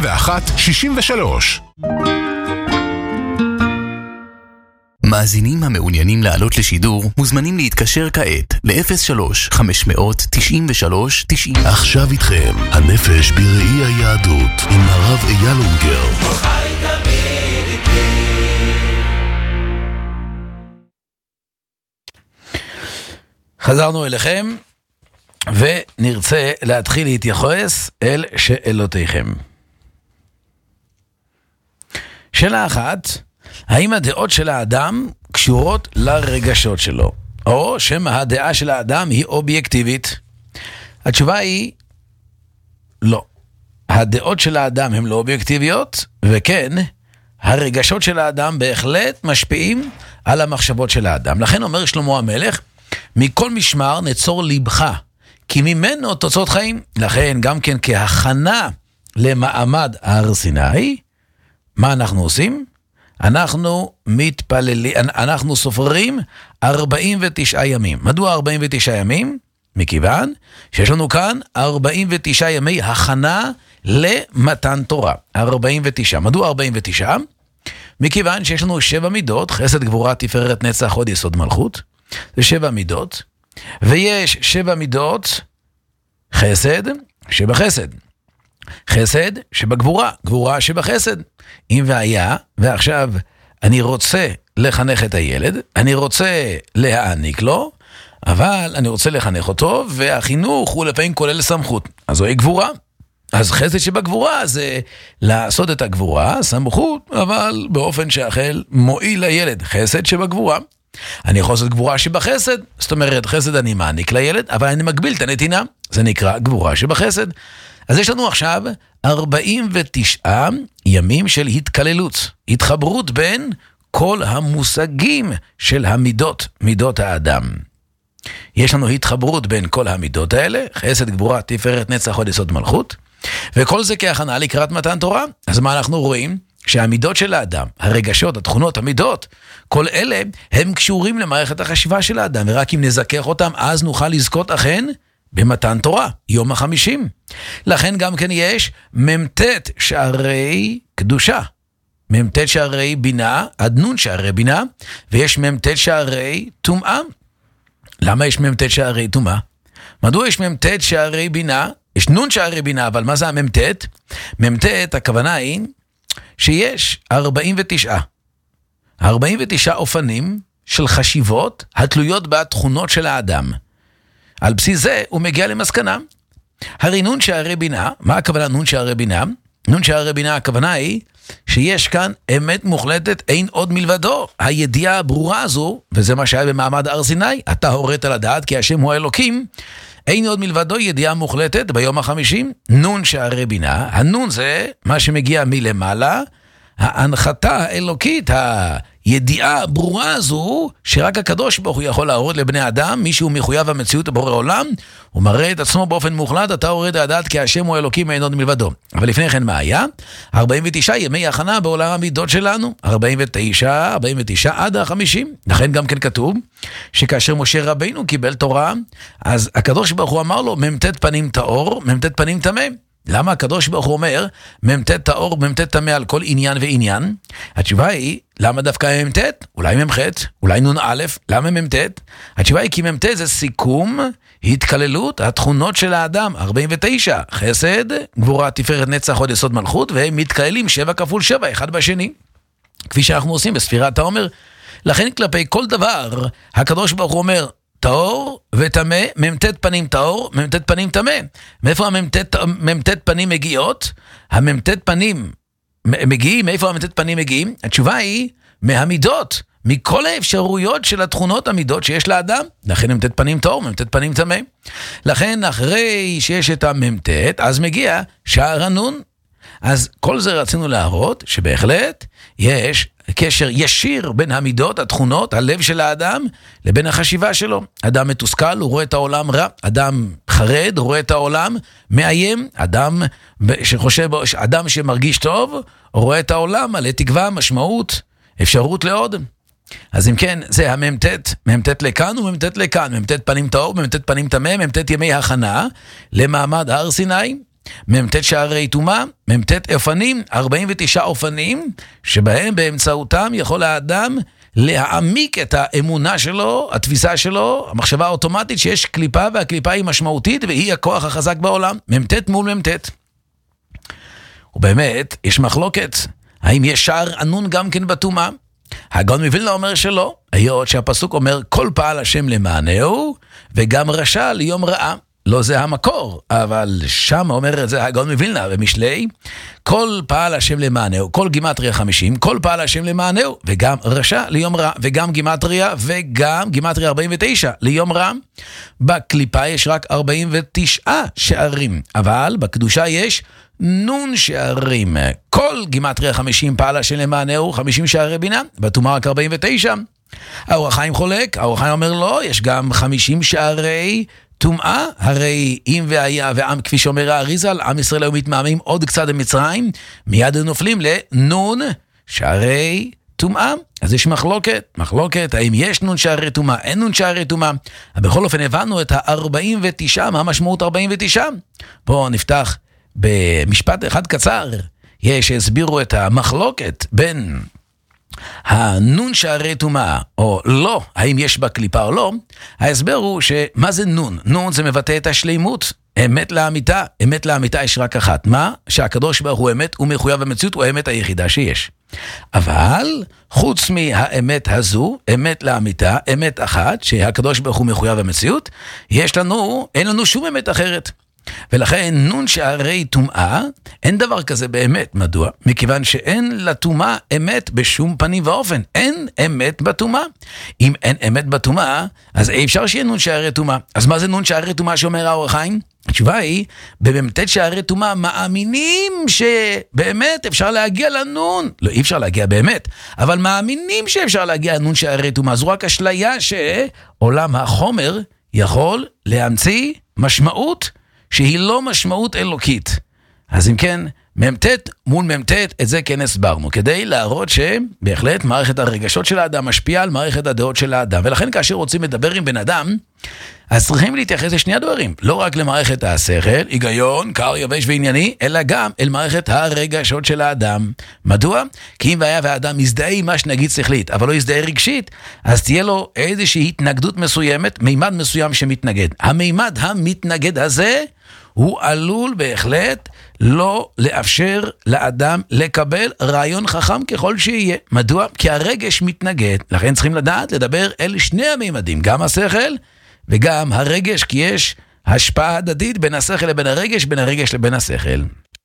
6163. מאזינים המעוניינים לעלות לשידור מוזמנים להתקשר כעת ל-03-593-90. עכשיו איתכם, הנפש בראי היהדות, עם הרב אייל אונגר. חזרנו אליכם, ונרצה להתחיל להתייחס אל שאלותיכם. שאלה אחת, האם הדעות של האדם קשורות לרגשות שלו, או שמא הדעה של האדם היא אובייקטיבית? התשובה היא לא. הדעות של האדם הן לא אובייקטיביות, וכן, הרגשות של האדם בהחלט משפיעים על המחשבות של האדם. לכן אומר שלמה המלך, מכל משמר נצור לבך, כי ממנו תוצאות חיים. לכן גם כן כהכנה למעמד הר סיני, מה אנחנו עושים? אנחנו מתפללים, אנחנו סופרים 49 ימים. מדוע 49 ימים? מכיוון שיש לנו כאן 49 ימי הכנה למתן תורה. 49. מדוע 49? מכיוון שיש לנו 7 מידות, חסד, גבורה, תפארת, נצח, הוד, יסוד, מלכות. זה 7 מידות, ויש 7 מידות חסד שבחסד, חסד שבגבורה, גבורה שבחסד. אם והיה, ועכשיו אני רוצה לחנך את הילד, אני רוצה להעניק לו, אבל אני רוצה לחנך אותו, והחינוך הוא לפעמים כולל סמכות, אז זוהי גבורה. אז חסד שבגבורה זה לעשות את הגבורה, סמכות, אבל באופן שאחל מועיל לילד, חסד שבגבורה. אני יכול לעשות גבורה שבחסד, זאת אומרת חסד אני מעניק לילד, אבל אני מגביל את הנתינה, זה נקרא גבורה שבחסד. אז יש לנו עכשיו 49 ימים של התקללות, התחברות בין כל המושגים של המידות, מידות האדם. יש לנו התחברות בין כל המידות האלה, חסד, גבורה, תפארת, נצח, הוד, יסוד, מלכות, וכל זה כהכנה לקראת מתן תורה. אז מה אנחנו רואים? שהמידות של האדם, הרגשות, התכונות, המידות, כל אלה הם קשורים למערכת החשיבה של האדם, ורק אם נזכח אותם, אז נוכל לזכות אכן במתן תורה, יום ה-50. לכן גם כן יש ממתת שערי קדושה, ממתת שערי בינה, עד נון שערי בינה, ויש ממתת שערי טומאה. למה יש ממתת שערי טומאה? מדוע יש ממתת שערי בינה? יש נון שערי בינה, אבל מה זה הממתת? ממתת, הכוונה היא שיש 49 אופנים של חשיבות התלויות בתכונות של האדם. על בסיס זה הוא מגיע למסקנה. הרי נון שערי בינה, מה הכוונה נון שערי בינה? נון שערי בינה, הכוונה היא שיש כאן אמת מוחלטת, אין עוד מלבדו. הידיעה הברורה הזו, וזה מה שהיה במעמד הר סיני, אתה הורית לדעת כי השם הוא האלוקים, אין עוד מלבדו, ידיעה מוחלטת ביום ה-50, נון שערי בינה. הנון זה מה שמגיע מלמעלה, ההנחתה האלוקית, הידיעה הברורה הזו, שרק הקדוש ברוך הוא יכול להוריד לבני אדם, מישהו מחויב המציאות בורא עולם, הוא מראה את עצמו באופן מוחלט, אתה הוריד לדעת כי השם הוא אלוקים אין עוד מלבדו. אבל לפני כן מה היה? 49 ימי הכנה בעולם המידות שלנו, 49 עד ה-50. לכן גם כן כתוב, שכאשר משה רבינו קיבל תורה, אז הקדוש ברוך הוא אמר לו, ממתת פנים טהור, ממתת פנים טמא. למה הקדוש ברוך הוא אומר, ממתת טהור, ממתת טמא על כל עניין ועניין? התשובה היא, למה דווקא ממתת? אולי ממחת, אולי נון א', למה ממתת? התשובה היא כי ממתת זה סיכום, התקללות, התכונות של האדם, 49, חסד, גבורה, תפארת, נצח, הוד, יסוד, מלכות, והם מתקללים 7 כפול 7, אחד בשני. כפי שאנחנו עושים בספירת העומר. לכן כלפי כל דבר, הקדוש ברוך הוא אומר, טהור וטמא, ממתת פנים טהור, ממתת פנים טמא. מאיפה הממתת פנים מגיעות? הממתת פנים מגיעים, מאיפה הממתת פנים מגיעים? התשובה היא מהמידות, מכל האפשרויות של התכונות המידות שיש לאדם. לכן ממתת פנים טהור, ממתת פנים טמא. לכן אחרי שיש את הממתת, אז מגיע שער הנון. אז כל זה רצינו להראות שבהחלט יש קשר ישיר בין המידות, התכונות, הלב של האדם, לבין החשיבה שלו. אדם מתוסכל, הוא רואה את העולם רע. אדם חרד, הוא רואה את העולם מאיים. אדם שמרגיש טוב, הוא רואה את העולם מלא תקווה, משמעות, אפשרות לעוד. אז אם כן, זה הממתת, ממתת לכאן וממתת לכאן, ממתת פנים טהור, ממתת פנים טמא, ממתת ימי הכנה למעמד הר סיני, ממתת שערי טומאה, ממתת אופנים, 49 אופנים, שבהם באמצעותם יכול האדם להעמיק את האמונה שלו, התפיסה שלו, המחשבה האוטומטית שיש קליפה, והקליפה היא משמעותית, והיא הכוח החזק בעולם, ממתת מול ממתת. ובאמת, יש מחלוקת, האם יש שער ענון גם כן בטומאה? הגאון מווילנה אומר שלא, היות שהפסוק אומר, כל פעל השם למענהו, וגם רשע ליום רעה. לא זה המקור, אבל שם אומר את זה הגאון מווילנה במשלי, כל פעל השם למענהו, כל גימטריה 50, כל פעל השם למענהו, וגם רשע ליום רע, וגם גימטריה 49 ליום רע. בקליפה יש רק 49 שערים, אבל בקדושה יש נון שערים. כל גימטריה 50 פעל השם למענהו, 50 שערי בינה, בטומאה רק 49. האור החיים חולק, האור החיים אומר לא, יש גם 50 שערי טומאה, הרי אם והיה ועם, כפי שאומר האריזל, עם ישראל היו מתמהמים עוד קצת במצרים, מיד נופלים לנון שערי טומאה. אז יש מחלוקת, האם יש נון שערי טומאה, אין נון שערי טומאה. בכל אופן הבנו את ה-49, מה משמעות 49? בואו נפתח במשפט אחד קצר, יש הסבירו את המחלוקת בין הנון שערי טומאה או לא, האם יש בה קליפה או לא. ההסבר הוא שמה זה נון? נון זה מבטא את השלימות, אמת לאמיתה. אמת לאמיתה יש רק אחת, מה? שהקדוש ברוך הוא אמת, הוא מחויב המציאות, הוא האמת היחידה שיש. אבל חוץ מהאמת הזו, אמת לאמיתה, אמת אחת, שהקדוש ברוך הוא מחויב המציאות, אין לנו שום אמת אחרת. ולכן נון שערי טומאה, אין דבר כזה באמת. מדוע? מכיוון שאין לטומאה אמת בשום פנים ואופן. אין אמת בטומאה. אם אין אמת בטומאה, אז אי אפשר שיהיה נון שערי טומאה. אז מה זה נון שערי טומאה שאומר האור החיים? התשובה היא, במ"ט שערי טומאה מאמינים שבאמת אפשר להגיע לנון, לא, אי אפשר להגיע באמת, אבל מאמינים שאפשר להגיע לנון שערי טומאה, זו רק אשליה שעולם החומר יכול להמציא משמעות שהיא לא משמעות אלוקית. אז אם כן, מ"ט מול מ"ט, את זה כן הסברנו, כדי להראות שבהחלט מערכת הרגשות של האדם משפיעה על מערכת הדעות של האדם, ולכן כאשר רוצים לדבר עם בן אדם, אז צריכים להתייחס לשני הדברים, לא רק למערכת השכל, היגיון, קר, יבש וענייני, אלא גם אל מערכת הרגשות של האדם. מדוע? כי אם והאדם מזדהה עם מה שנגיד שכלית, אבל לא יזדהה רגשית, אז תהיה לו איזושהי התנגדות מסוימת, מימד מסוים שמתנגד. המימד המתנגד הזה, הוא עלול בהחלט לא לאפשר לאדם לקבל רעיון חכם ככל שיהיה. מדוע? כי הרגש מתנגד. לכן צריכים לדעת לדבר אל שני המימדים, גם השכל וגם הרגש, כי יש השפעה הדדית בין השכל לבין הרגש, בין הרגש לבין השכל.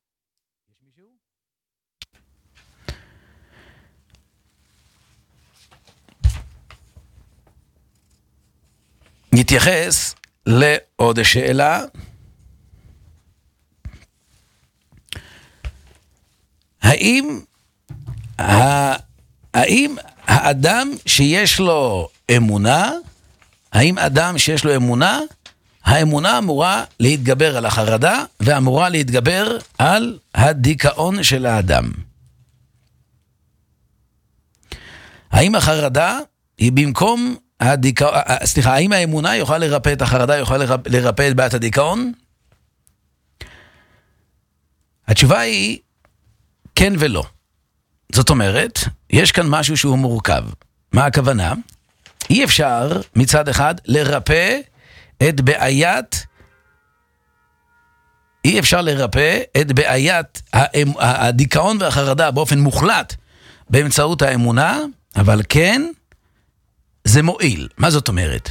נתייחס לעוד שאלה. האם האדם שיש לו אמונה, האמונה אמורה להתגבר על החרדה, ואמורה להתגבר על הדיכאון של האדם. האם החרדה היא במקום האם האמונה יוכל לרפא את החרדה, יוכל לרפא את בעיית הדיכאון? התשובה היא כן ולא. זאת אומרת, יש כאן משהו שהוא מורכב. מה הכוונה? אי אפשר מצד אחד לרפא את בעיית הדיכאון והחרדה באופן מוחלט באמצעות האמונה, אבל כן זה מועיל. מה זאת אומרת?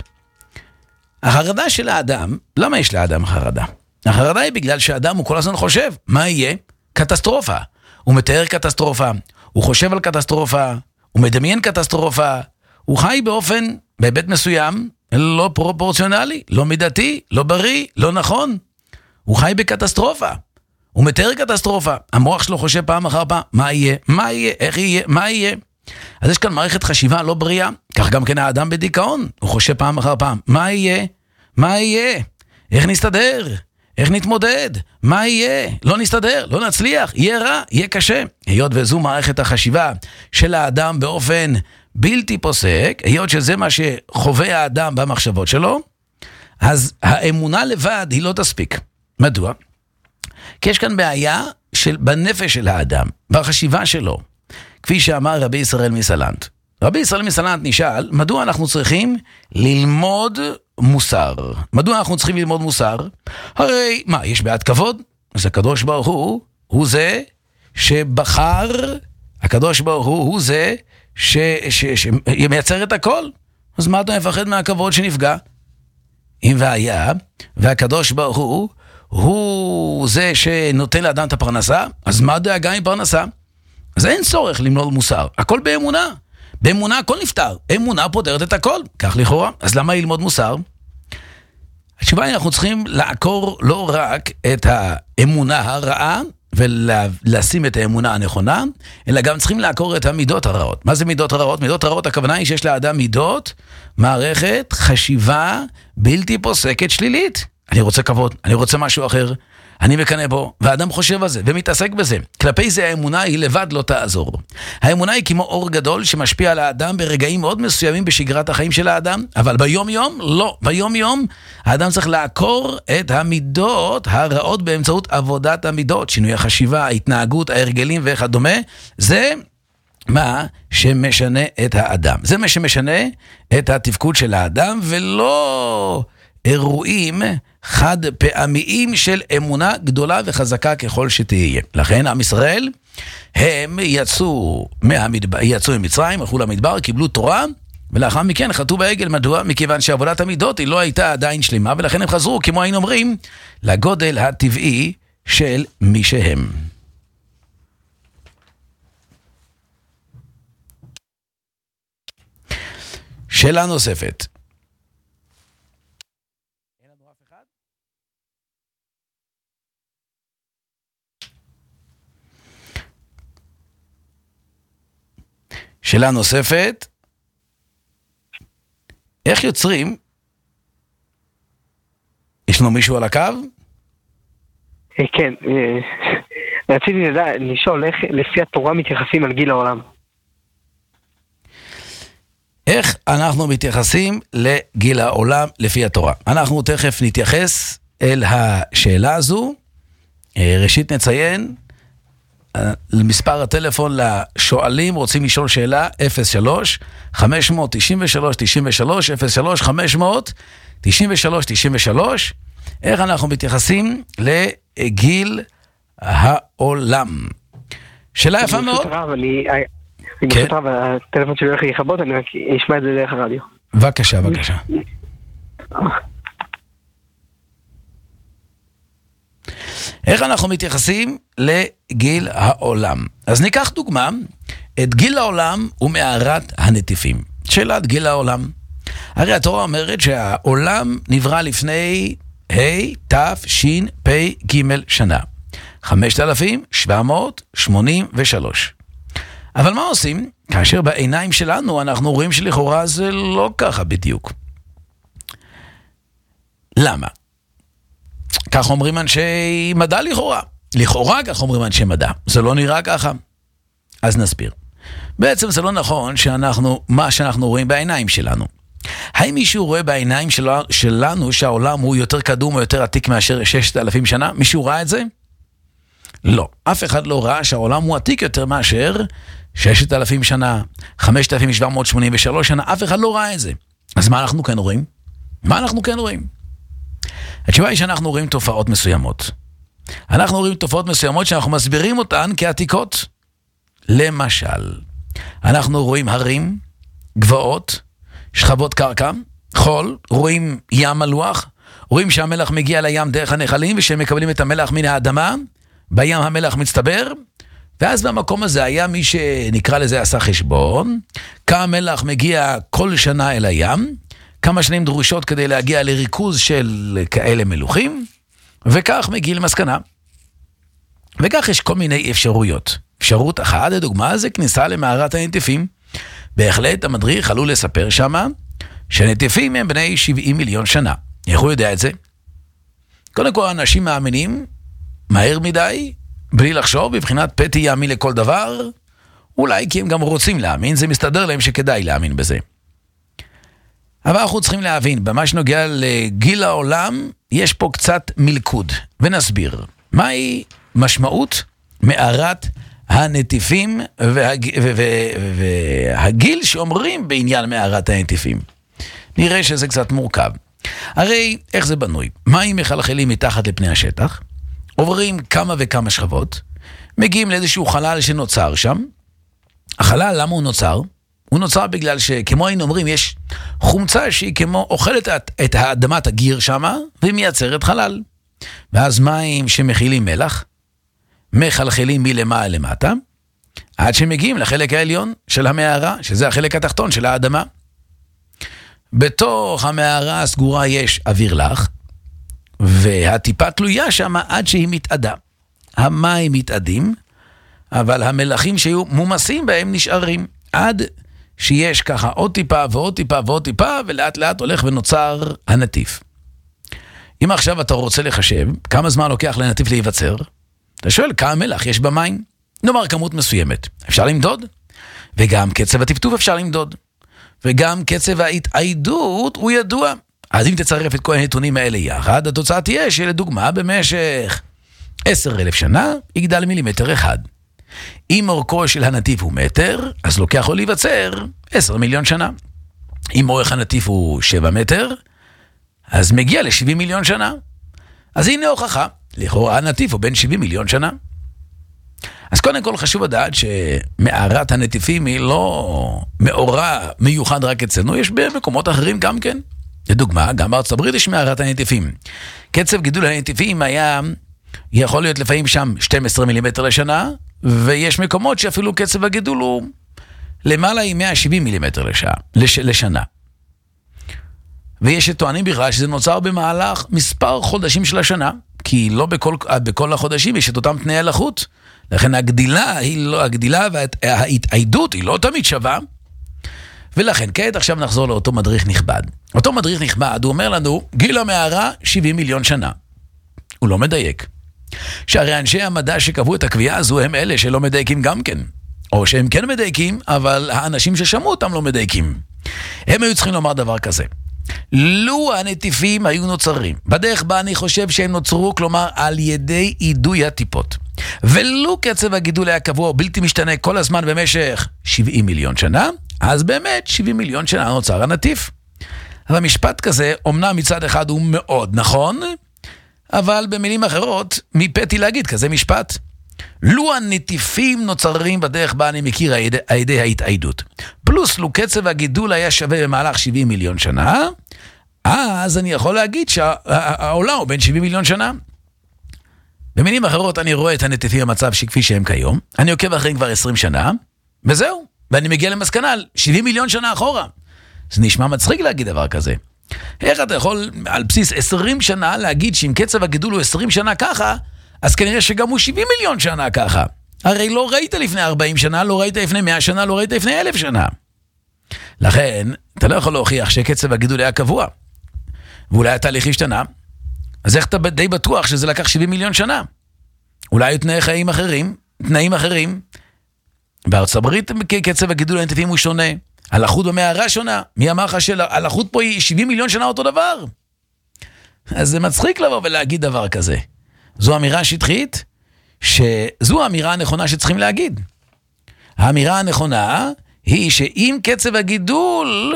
החרדה של האדם, למה יש לאדם חרדה? החרדה היא בגלל שהאדם הוא כל הזמן חושב, מה יהיה? קטסטרופה. הוא מתאר קטסטרופה, הוא חושב על קטסטרופה, הוא מדמיין קטסטרופה, הוא חי באופן, בהיבט מסוים, לא פרופורציונלי, לא מידתי, לא בריא, לא נכון. הוא חי בקטסטרופה, הוא מתאר קטסטרופה, המוח שלו חושב פעם אחר פעם, מה יהיה, מה יהיה, איך יהיה, מה יהיה. אז יש כאן מערכת חשיבה לא בריאה, כך גם כן האדם בדיכאון, הוא חושב פעם אחר פעם, מה יהיה, מה יהיה, איך נסתדר, איך נתמודד, מה יהיה, לא נסתדר, לא נצליח, יהיה רע, יהיה קשה. היות וזו מערכת החשיבה של האדם באופן בלתי פוסק, היות שזה מה שחווה האדם במחשבות שלו, אז האמונה לבד היא לא תספיק. מדוע? כי יש כאן בעיה בנפש של האדם, בחשיבה שלו. כפי שאמר רבי ישראל מסלנט. רבי ישראל מסלנט נשאל, מדוע אנחנו צריכים ללמוד מוסר? מדוע אנחנו צריכים ללמוד מוסר? הרי, מה, יש בעד כבוד? אז הקדוש ברוך הוא זה שבחר, הקדוש ברוך הוא זה שמייצר את הכל. אז מה אתה מפחד מהכבוד שנפגע? אם והיה, והקדוש ברוך הוא זה שנותן לאדם את הפרנסה, אז מה דאגה עם פרנסה? אז אין צורך ללמוד מוסר, הכל באמונה. באמונה הכל נפתר, אמונה פותרת את הכל, כך לכאורה. אז למה ללמוד מוסר? התשובה היא, אנחנו צריכים לעקור לא רק את האמונה הרעה ולשים את האמונה הנכונה, אלא גם צריכים לעקור את המידות הרעות. מה זה מידות הרעות? מידות הרעות, הכוונה היא שיש לאדם מידות, מערכת, חשיבה בלתי פוסקת שלילית. אני רוצה כבוד, אני רוצה משהו אחר, אני מקנא בו, והאדם חושב על זה ומתעסק בזה. כלפי זה האמונה היא לבד לא תעזור. האמונה היא כמו אור גדול שמשפיע על האדם ברגעים מאוד מסוימים בשגרת החיים של האדם, אבל ביום יום לא. ביום יום האדם צריך לעקור את המידות הרעות באמצעות עבודת המידות, שינוי החשיבה, ההתנהגות, ההרגלים וכדומה. זה מה שמשנה את האדם. זה מה שמשנה את התפקוד של האדם, ולא אירועים חד פעמיים של אמונה גדולה וחזקה ככל שתהיה. לכן עם ישראל, הם יצאו ממצרים, הלכו למדבר, קיבלו תורה, ולאחר מכן חטאו בעגל. מדוע? מכיוון שעבודת המידות היא לא הייתה עדיין שלמה, ולכן הם חזרו, כמו היינו אומרים, לגודל הטבעי של מי שהם. שאלה נוספת. שאלה נוספת. איך יוצרים? יש לנו מישהו על הקו? כן, רציתי לשאול איך לפי התורה מתייחסים על גיל העולם. איך אנחנו מתייחסים לגיל העולם לפי התורה? אנחנו תכף נתייחס אל השאלה הזו. ראשית נציין למספר הטלפון לשואלים, רוצים לשאול שאלה 03-593-93-93, 03-593-93-93. איך אנחנו מתייחסים לגיל העולם? שאלה יפה מאוד. אני פשוט רב, הטלפון שלי הולך להיכבות, אני רק אשמע את זה דרך הרדיו. בבקשה, בבקשה. איך אנחנו מתייחסים לגיל העולם? אז ניקח דוגמה, את גיל העולם ומערת הנטיפים. שאלת גיל העולם. הרי התורה אומרת שהעולם נברא לפני תשפ"ג שנה. 5783. אבל מה עושים? כאשר בעיניים שלנו אנחנו רואים שלכאורה זה לא ככה בדיוק. למה? כך אומרים אנשי מדע לכאורה. לכאורה כך אומרים אנשי מדע. זה לא נראה ככה. אז נסביר. בעצם זה לא נכון מה שאנחנו רואים בעיניים שלנו. האם מישהו רואה בעיניים שלנו שהעולם הוא יותר קדום או יותר עתיק מאשר 6,000 שנה? מישהו ראה את זה? לא. אף אחד לא ראה שהעולם הוא עתיק יותר מאשר 6,000 שנה, 5,783 שנה. אף אחד לא ראה את זה. אז מה אנחנו כן רואים? מה אנחנו כן רואים? התשובה היא שאנחנו רואים תופעות מסוימות. אנחנו רואים תופעות מסוימות שאנחנו מסבירים אותן כעתיקות. למשל, אנחנו רואים הרים, גבעות, שכבות קרקע, חול, רואים ים מלוח, רואים שהמלח מגיע לים דרך הנחלים, ושהם מקבלים את המלח מן האדמה, בים המלח מצטבר, ואז במקום הזה היה מי שנקרא לזה עשה חשבון, כמה מלח מגיע כל שנה אל הים, כמה שנים דרושות כדי להגיע לריכוז של כאלה מלוחים, וכך מגיע למסקנה. וכך יש כל מיני אפשרויות. אפשרות אחת, לדוגמה, זה כניסה למערת הנטיפים. בהחלט המדריך עלול לספר שמה שהנטיפים הם בני 70 מיליון שנה. איך הוא יודע את זה? קודם כל, אנשים מאמינים מהר מדי, בלי לחשוב, בבחינת פתי יאמין לכל דבר, אולי כי הם גם רוצים להאמין, זה מסתדר להם שכדאי להאמין בזה. אבל אנחנו צריכים להבין, במה שנוגע לגיל העולם, יש פה קצת מלכוד, ונסביר. מהי משמעות מערת הנטיפים והגיל שאומרים בעניין מערת הנטיפים? נראה שזה קצת מורכב. הרי איך זה בנוי? מים מחלחלים מתחת לפני השטח, עוברים כמה וכמה שכבות, מגיעים לאיזשהו חלל שנוצר שם. החלל, למה הוא נוצר? הוא נוצר בגלל שכמו היינו אומרים, יש חומצה שהיא כמו אוכלת את האדמת הגיר שמה, והיא מייצרת חלל. ואז מים שמכילים מלח, מחלחלים מלמעלה למטה, עד שמגיעים לחלק העליון של המערה, שזה החלק התחתון של האדמה. בתוך המערה הסגורה יש אוויר לח, והטיפה תלויה שמה עד שהיא מתעדה. המים מתעדים, אבל המלחים שהיו מומסים בהם נשארים, עד שיש ככה עוד טיפה ועוד טיפה ועוד טיפה, ולאט לאט הולך ונוצר הנטיף. אם עכשיו אתה רוצה לחשב כמה זמן לוקח לנטיף להיווצר, אתה שואל כמה מלח יש במים, נאמר כמות מסוימת, אפשר למדוד, וגם קצב הטפטוף אפשר למדוד, וגם קצב ההתאיידות הוא ידוע. אז אם תצרף את כל הנתונים האלה יחד, התוצאה תהיה שלדוגמה במשך 10,000 שנה יגדל מילימטר אחד. אם אורכו של הנטיף הוא מטר, אז לוקח לו להיווצר 10 מיליון שנה. אם אורך הנטיף הוא 7 מטר, אז מגיע ל70 מיליון שנה. אז הנה הוכחה, לכאורה הנטיף הוא בין 70 מיליון שנה. אז קודם כל חשוב לדעת שמערת הנטיפים היא לא מאורע מיוחד רק אצלנו, יש במקומות אחרים גם כן. לדוגמה, גם בארצות הברית יש מערת הנטיפים. קצב גידול הנטיפים היה, יכול להיות לפעמים שם 12 מילימטר לשנה, ויש מקומות שאפילו קצב הגידול הוא למעלה עם 170 מילימטר לשנה. ויש שטוענים בכלל שזה נוצר במהלך מספר חודשים של השנה, כי לא בכל החודשים יש את אותם תנאי הלחות. לכן הגדילה וההתעידות היא לא תמיד שווה. ולכן, כעת עכשיו נחזור לאותו מדריך נכבד. אותו מדריך נכבד, הוא אומר לנו, גיל המערה 70 מיליון שנה. הוא לא מדייק. שהרי אנשי המדע שקבעו את הקביעה הזו הם אלה שלא מדייקים גם כן. או שהם כן מדייקים, אבל האנשים ששמעו אותם לא מדייקים. הם היו צריכים לומר דבר כזה. לו הנטיפים היו נוצרים, בדרך בה אני חושב שהם נוצרו, כלומר על ידי עידוי הטיפות. ולו קצב הגידול היה קבוע בלתי משתנה כל הזמן במשך 70 מיליון שנה, אז באמת 70 מיליון שנה נוצר הנטיף. אבל משפט כזה, אומנם מצד אחד הוא מאוד נכון, אבל במילים אחרות, מפתי להגיד כזה משפט. לו הנטיפים נוצרים בדרך בה אני מכיר על ידי ההתעידות, פלוס לו קצב הגידול היה שווה במהלך 70 מיליון שנה, אז אני יכול להגיד שהעולם הוא בין 70 מיליון שנה. במילים אחרות, אני רואה את הנטיפים במצב שכפי שהם כיום, אני עוקב אחריהם כבר 20 שנה, וזהו, ואני מגיע למסקנה על 70 מיליון שנה אחורה. זה נשמע מצחיק להגיד דבר כזה. איך אתה יכול על בסיס 20 שנה להגיד שאם קצב הגידול הוא 20 שנה ככה, אז כנראה שגם הוא 70 מיליון שנה ככה. הרי לא ראית לפני 40 שנה, לא ראית לפני 100 שנה, לא ראית לפני 1000 שנה. לכן, אתה לא יכול להוכיח שקצב הגידול היה קבוע, ואולי התהליך השתנה, אז איך אתה די בטוח שזה לקח 70 מיליון שנה? אולי היו תנאים אחרים. בארצות הברית קצב הגידול הנטיפים הוא שונה, הלחות במערה שונה. מי אמר לך שהלחות פה היא 70 מיליון שנה אותו דבר? אז זה מצחיק לבוא ולהגיד דבר כזה. זו אמירה שטחית, שזו האמירה הנכונה שצריכים להגיד. האמירה הנכונה היא שאם קצב הגידול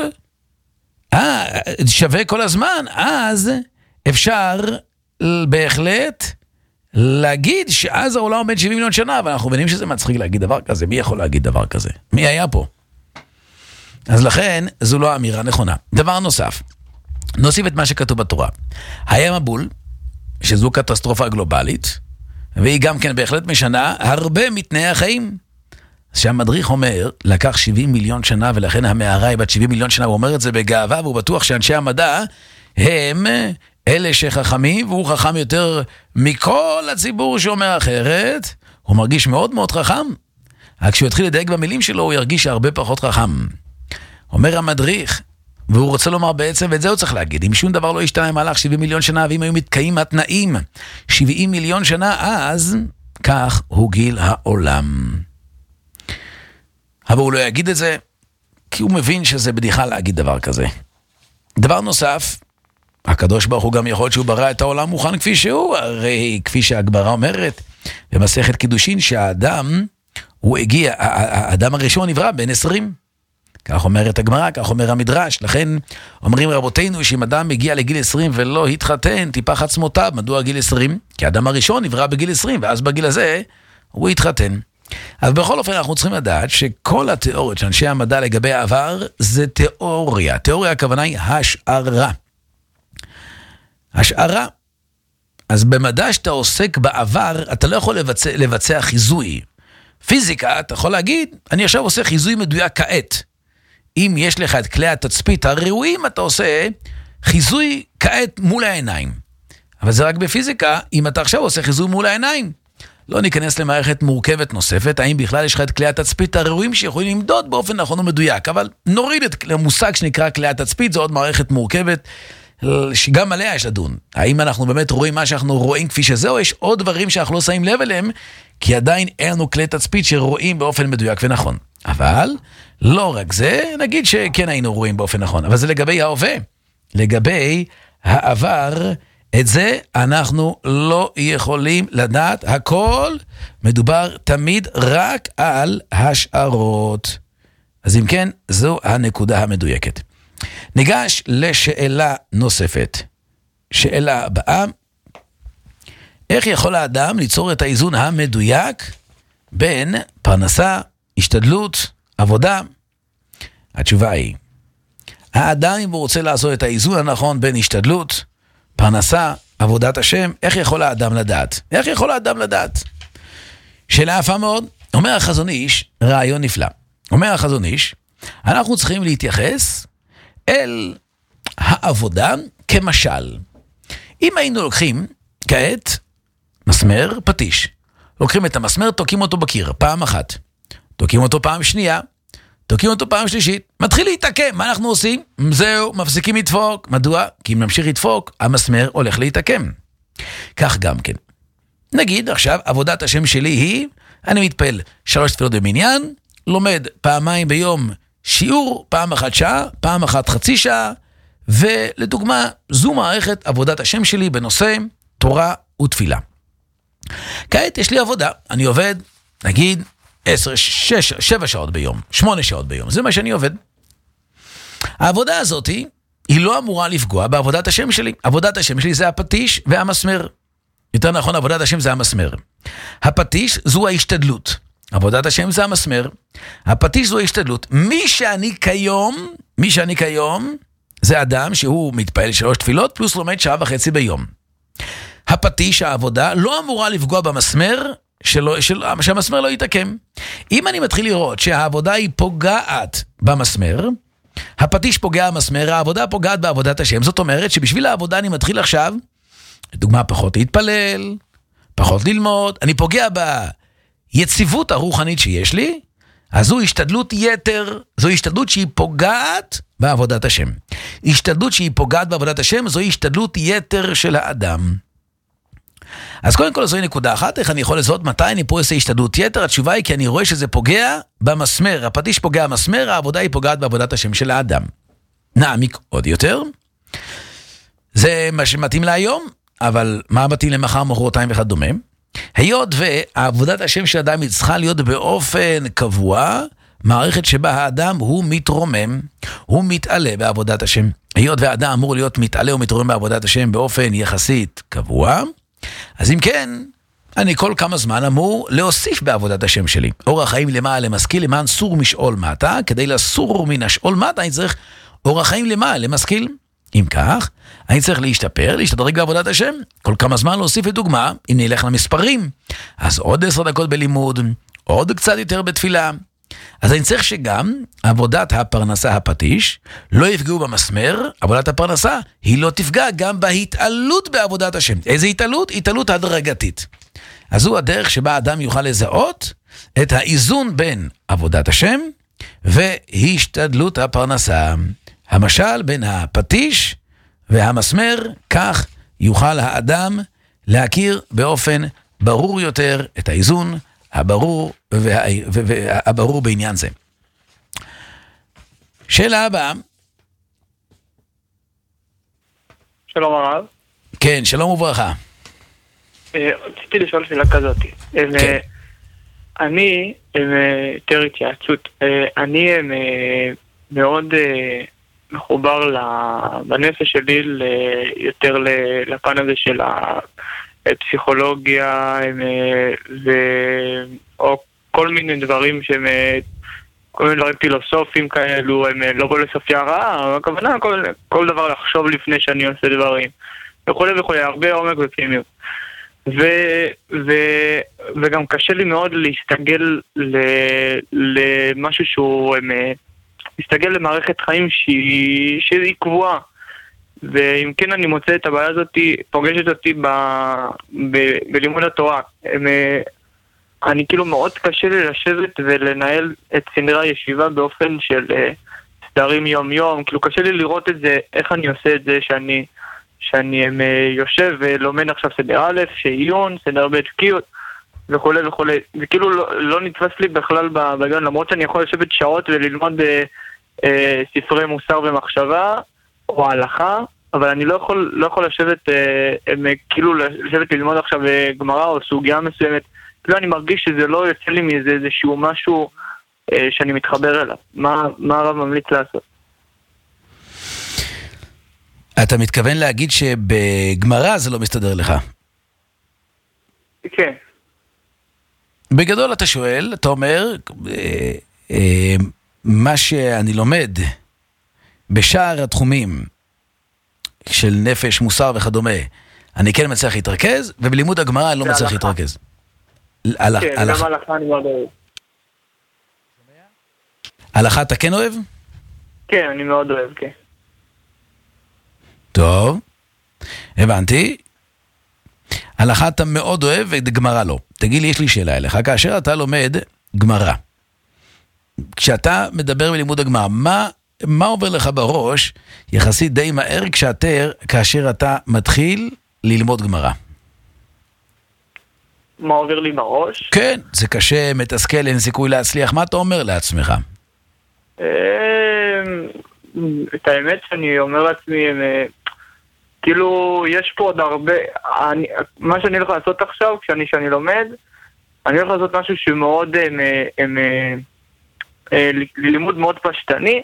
שווה כל הזמן, אז אפשר בהחלט להגיד שאז העולם עומד 70 מיליון שנה, אבל אנחנו מבינים שזה מצחיק להגיד דבר כזה. מי יכול להגיד דבר כזה? מי היה פה? אז לכן, זו לא האמירה נכונה. דבר נוסף, נוסיף את מה שכתוב בתורה. היה מבול, שזו קטסטרופה גלובלית, והיא גם כן בהחלט משנה הרבה מתנאי החיים. שהמדריך אומר, לקח 70 מיליון שנה, ולכן המערה היא בת 70 מיליון שנה, הוא אומר את זה בגאווה, והוא בטוח שאנשי המדע הם אלה שחכמים, והוא חכם יותר מכל הציבור שאומר אחרת. הוא מרגיש מאוד מאוד חכם, רק כשהוא יתחיל לדייק במילים שלו, הוא ירגיש הרבה פחות חכם. אומר המדריך, והוא רוצה לומר בעצם, ואת זה הוא צריך להגיד, אם שום דבר לא ישתנה במהלך 70 מיליון שנה, ואם היו מתקיים התנאים 70 מיליון שנה, אז כך הוא גיל העולם. אבל הוא לא יגיד את זה, כי הוא מבין שזה בדיחה להגיד דבר כזה. דבר נוסף, הקדוש ברוך הוא גם יכול להיות שהוא ברא את העולם מוכן כפי שהוא, הרי כפי שהגמרא אומרת, במסכת קידושין, שהאדם, הוא הגיע, האדם הראשון נברא בן 20. כך אומרת הגמרא, כך אומר המדרש. לכן אומרים רבותינו שאם אדם מגיע לגיל 20 ולא התחתן, טיפח עצמותיו. מדוע גיל 20? כי האדם הראשון נברא בגיל 20, ואז בגיל הזה הוא התחתן. אז בכל אופן אנחנו צריכים לדעת שכל התיאוריות של אנשי המדע לגבי העבר זה תיאוריה. תיאוריה הכוונה היא השערה. השערה. אז במדע שאתה עוסק בעבר, אתה לא יכול לבצע חיזוי. פיזיקה, אתה יכול להגיד, אני עכשיו עושה חיזוי מדויק כעת. אם יש לך את כלי התצפית הראויים, אתה עושה חיזוי כעת מול העיניים. אבל זה רק בפיזיקה, אם אתה עכשיו עושה חיזוי מול העיניים. לא ניכנס למערכת מורכבת נוספת, האם בכלל יש לך את כלי התצפית הראויים שיכולים למדוד באופן נכון ומדויק, אבל נוריד את המושג שנקרא כלי התצפית, זו עוד מערכת מורכבת, שגם עליה יש לדון. האם אנחנו באמת רואים מה שאנחנו רואים כפי שזהו, יש עוד דברים שאנחנו לא שמים לב אליהם, כי עדיין אין לנו כלי תצפית שרואים באופן מדויק ונכון. אבל לא רק זה, נגיד שכן היינו רואים באופן נכון, אבל זה לגבי ההווה. לגבי העבר, את זה אנחנו לא יכולים לדעת. הכל מדובר תמיד רק על השערות. אז אם כן, זו הנקודה המדויקת. ניגש לשאלה נוספת. שאלה הבאה, איך יכול האדם ליצור את האיזון המדויק בין פרנסה, השתדלות, עבודה? התשובה היא, האדם אם הוא רוצה לעשות את האיזון הנכון בין השתדלות, פרנסה, עבודת השם, איך יכול האדם לדעת? איך יכול האדם לדעת? שאלה יפה מאוד. אומר החזון איש, רעיון נפלא. אומר החזון איש, אנחנו צריכים להתייחס אל העבודה כמשל. אם היינו לוקחים כעת, מסמר, פטיש. לוקחים את המסמר, תוקים אותו בקיר, פעם אחת. תוקים אותו פעם שנייה, תוקים אותו פעם שלישית. מתחיל להתעקם, מה אנחנו עושים? זהו, מפסיקים לדפוק. מדוע? כי אם נמשיך לדפוק, המסמר הולך להתעקם. כך גם כן. נגיד, עכשיו, עבודת השם שלי היא, אני מתפעל 3 תפילות במניין, לומד פעמיים ביום שיעור, פעם אחת שעה, פעם אחת חצי שעה, ולדוגמה, זו מערכת עבודת השם שלי בנושא תורה ותפילה. כעת יש לי עבודה, אני עובד, נגיד, 7 שעות ביום, 8 שעות ביום, זה מה שאני עובד. העבודה הזאת היא לא אמורה לפגוע בעבודת השם שלי. עבודת השם שלי זה הפטיש והמסמר. יותר נכון, עבודת השם זה המסמר. הפטיש זו ההשתדלות. עבודת השם זה המסמר. הפטיש זו ההשתדלות. מי שאני כיום, זה אדם שהוא מתפעל 3 תפילות, פלוס לומד 1.5 שעות ביום. הפטיש, העבודה, לא אמורה לפגוע במסמר, שהמסמר לא יתעקם. אם אני מתחיל לראות שהעבודה היא פוגעת במסמר, הפטיש פוגע במסמר, העבודה פוגעת בעבודת השם. זאת אומרת שבשביל העבודה אני מתחיל עכשיו, לדוגמה, פחות להתפלל, פחות ללמוד, אני פוגע ביציבות הרוחנית שיש לי, אז זו השתדלות יתר, זו השתדלות שהיא פוגעת בעבודת השם. השתדלות שהיא פוגעת בעבודת השם, זו השתדלות יתר של האדם. אז קודם כל זוהי נקודה אחת, איך אני יכול לזהות מתי אני פה עושה השתדלות יתר? התשובה היא כי אני רואה שזה פוגע במסמר, הפטיש פוגע במסמר, העבודה היא פוגעת בעבודת השם של האדם. נעמיק עוד יותר, זה מה שמתאים להיום, אבל מה מתאים למחר, מחרתיים וכדומה? היות ועבודת השם של האדם היא צריכה להיות באופן קבוע, מערכת שבה האדם הוא מתרומם, הוא מתעלה בעבודת השם. היות והאדם אמור להיות מתעלה ומתרומם בעבודת השם באופן יחסית קבוע, אז אם כן, אני כל כמה זמן אמור להוסיף בעבודת השם שלי. אורח חיים למעלה למשכיל, למען סור משאול מטה. כדי לסור מן השאול מטה, אני צריך אורח חיים למעלה למשכיל. אם כך, אני צריך להשתדרג בעבודת השם. כל כמה זמן להוסיף לדוגמה, אם נלך למספרים, אז עוד 10 דקות בלימוד, עוד קצת יותר בתפילה. אז אני צריך שגם עבודת הפרנסה הפטיש לא יפגעו במסמר, עבודת הפרנסה היא לא תפגע גם בהתעלות בעבודת השם. איזה התעלות? התעלות הדרגתית. אז זו הדרך שבה האדם יוכל לזהות את האיזון בין עבודת השם והשתדלות הפרנסה. המשל בין הפטיש והמסמר, כך יוכל האדם להכיר באופן ברור יותר את האיזון הברור והברור בעניין זה. שאלה הבאה. שלום הרב. כן, שלום וברכה. רציתי לשאול שאלה כזאת. כן. אני, יותר התייעצות, אני מאוד מחובר בנפש שלי יותר לפן הזה של הפסיכולוגיה או כל מיני דברים שהם כל מיני דברים פילוסופיים כאלו, הם לא פילוסופיה רעה, הכוונה כל דבר לחשוב לפני שאני עושה דברים וכולי וכולי, הרבה עומק ופנימיות. וגם קשה לי מאוד להסתגל למשהו שהוא להסתגל למערכת חיים שהיא קבועה. ואם כן אני מוצא את הבעיה הזאת, פוגשת אותי בלימוד התורה. אני כאילו מאוד קשה לי לשבת ולנהל את סדרי הישיבה באופן של סדרים יום יום. כאילו קשה לי לראות את זה, איך אני עושה את זה שאני יושב ולומד עכשיו סדר א', שעיון, סדר ב' קיאות וכולי וכולי. זה כאילו לא נתפס לי בכלל בגן, למרות שאני יכול לשבת שעות וללמוד ספרי מוסר ומחשבה או הלכה, אבל אני לא יכול לשבת, כאילו לשבת ללמוד עכשיו גמרא או סוגיה מסוימת. כאילו אני מרגיש שזה לא יוצא לי מזה איזשהו משהו שאני מתחבר אליו. מה הרב ממליץ לעשות? אתה מתכוון להגיד שבגמרא זה לא מסתדר לך? כן. בגדול אתה שואל, אתה אומר, מה שאני לומד בשאר התחומים של נפש, מוסר וכדומה, אני כן מצליח להתרכז, ובלימוד הגמרא אני לא מצליח להתרכז. כן, גם הלכה אני מאוד אוהב. הלכה אתה כן אוהב? כן, אני מאוד אוהב, כן. טוב, הבנתי. הלכה אתה מאוד אוהב וגמרא לא. תגיד לי, יש לי שאלה אליך. כאשר אתה לומד גמרא, כשאתה מדבר בלימוד הגמרא, מה עובר לך בראש יחסית די מהר כאשר אתה מתחיל ללמוד גמרא? מה עובר לי בראש? כן, זה קשה, מתסכל, אין סיכוי להצליח. מה אתה אומר לעצמך? את האמת שאני אומר לעצמי, כאילו יש פה עוד הרבה, מה שאני הולך לעשות עכשיו כשאני לומד, אני הולך לעשות משהו שמאוד לימוד מאוד פשטני,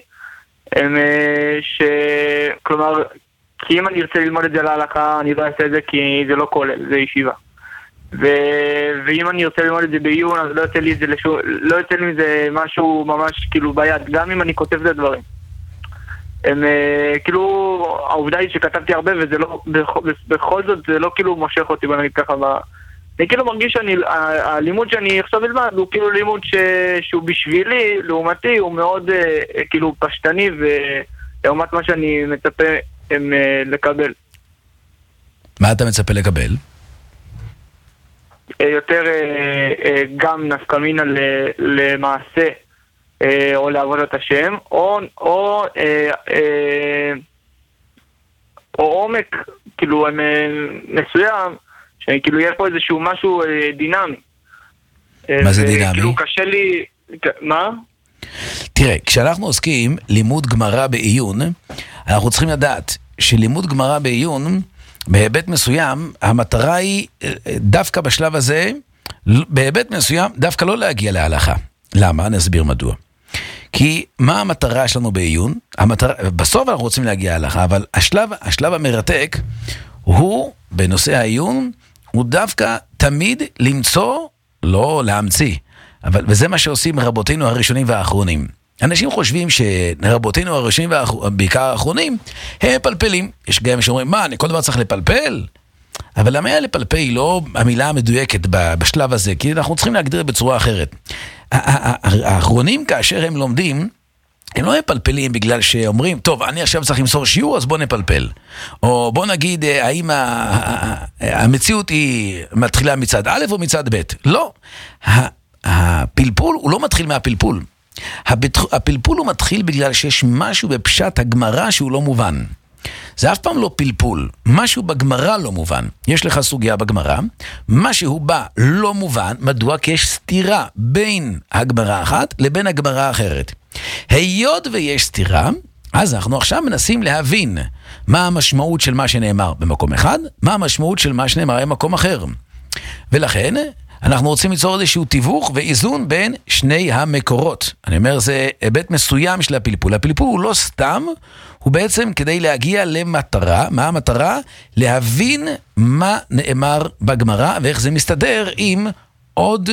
כלומר, כי אם אני ארצה ללמוד את זה להלכה, אני לא אעשה את זה כי זה לא כולל, זה ישיבה. ואם אני ארצה ללמוד את זה בעיון, אז לא יוצא לי מזה משהו ממש כאילו ביד, גם אם אני כותב את הדברים. כאילו, העובדה היא שכתבתי הרבה וזה לא, בכל זאת זה לא כאילו מושך אותי, בוא נגיד ככה, אני כאילו מרגיש שהלימוד שאני עכשיו אלמד הוא כאילו לימוד שהוא בשבילי, לעומתי, הוא מאוד כאילו פשטני ולעומת מה שאני מצפה לקבל. מה אתה מצפה לקבל? יותר גם נפקמינה למעשה או לעבודת השם, או עומק כאילו מסוים, שכאילו יהיה פה איזשהו משהו דינמי. מה זה דינמי? כאילו קשה לי... מה? תראה, כשאנחנו עוסקים לימוד גמרא בעיון, אנחנו צריכים לדעת שלימוד גמרא בעיון, בהיבט מסוים, המטרה היא דווקא בשלב הזה, בהיבט מסוים, דווקא לא להגיע להלכה. למה? נסביר מדוע. כי מה המטרה שלנו בעיון? בסוף אנחנו רוצים להגיע להלכה, אבל השלב המרתק הוא, בנושא העיון, הוא דווקא תמיד למצוא, לא להמציא, וזה מה שעושים רבותינו הראשונים והאחרונים. אנשים חושבים שרבותינו הראשונים ובעיקר האחרונים, הם פלפלים. יש גם שאומרים, מה, אני כל דבר צריך לפלפל? אבל למה לפלפל היא לא המילה המדויקת בשלב הזה, כי אנחנו צריכים להגדיר בצורה אחרת. האחרונים כאשר הם לומדים, הם לא מפלפלים בגלל שאומרים, טוב, אני עכשיו צריך למסור שיעור, אז בוא נפלפל. או בוא נגיד, האם המציאות היא מתחילה מצד א' או מצד ב'. לא. הפלפול הוא לא מתחיל מהפלפול. הפלפול הוא מתחיל בגלל שיש משהו בפשט הגמרא שהוא לא מובן. זה אף פעם לא פלפול, משהו בגמרא לא מובן. יש לך סוגיה בגמרא, משהו בה לא מובן, מדוע? כי יש סתירה בין הגמרא אחת לבין הגמרא האחרת. היות ויש סתירה, אז אנחנו עכשיו מנסים להבין מה המשמעות של מה שנאמר במקום אחד, מה המשמעות של מה שנאמר במקום אחר. ולכן אנחנו רוצים ליצור איזשהו תיווך ואיזון בין שני המקורות. אני אומר, זה היבט מסוים של הפלפול. הפלפול הוא לא סתם, הוא בעצם כדי להגיע למטרה. מה המטרה? להבין מה נאמר בגמרא ואיך זה מסתדר עם עוד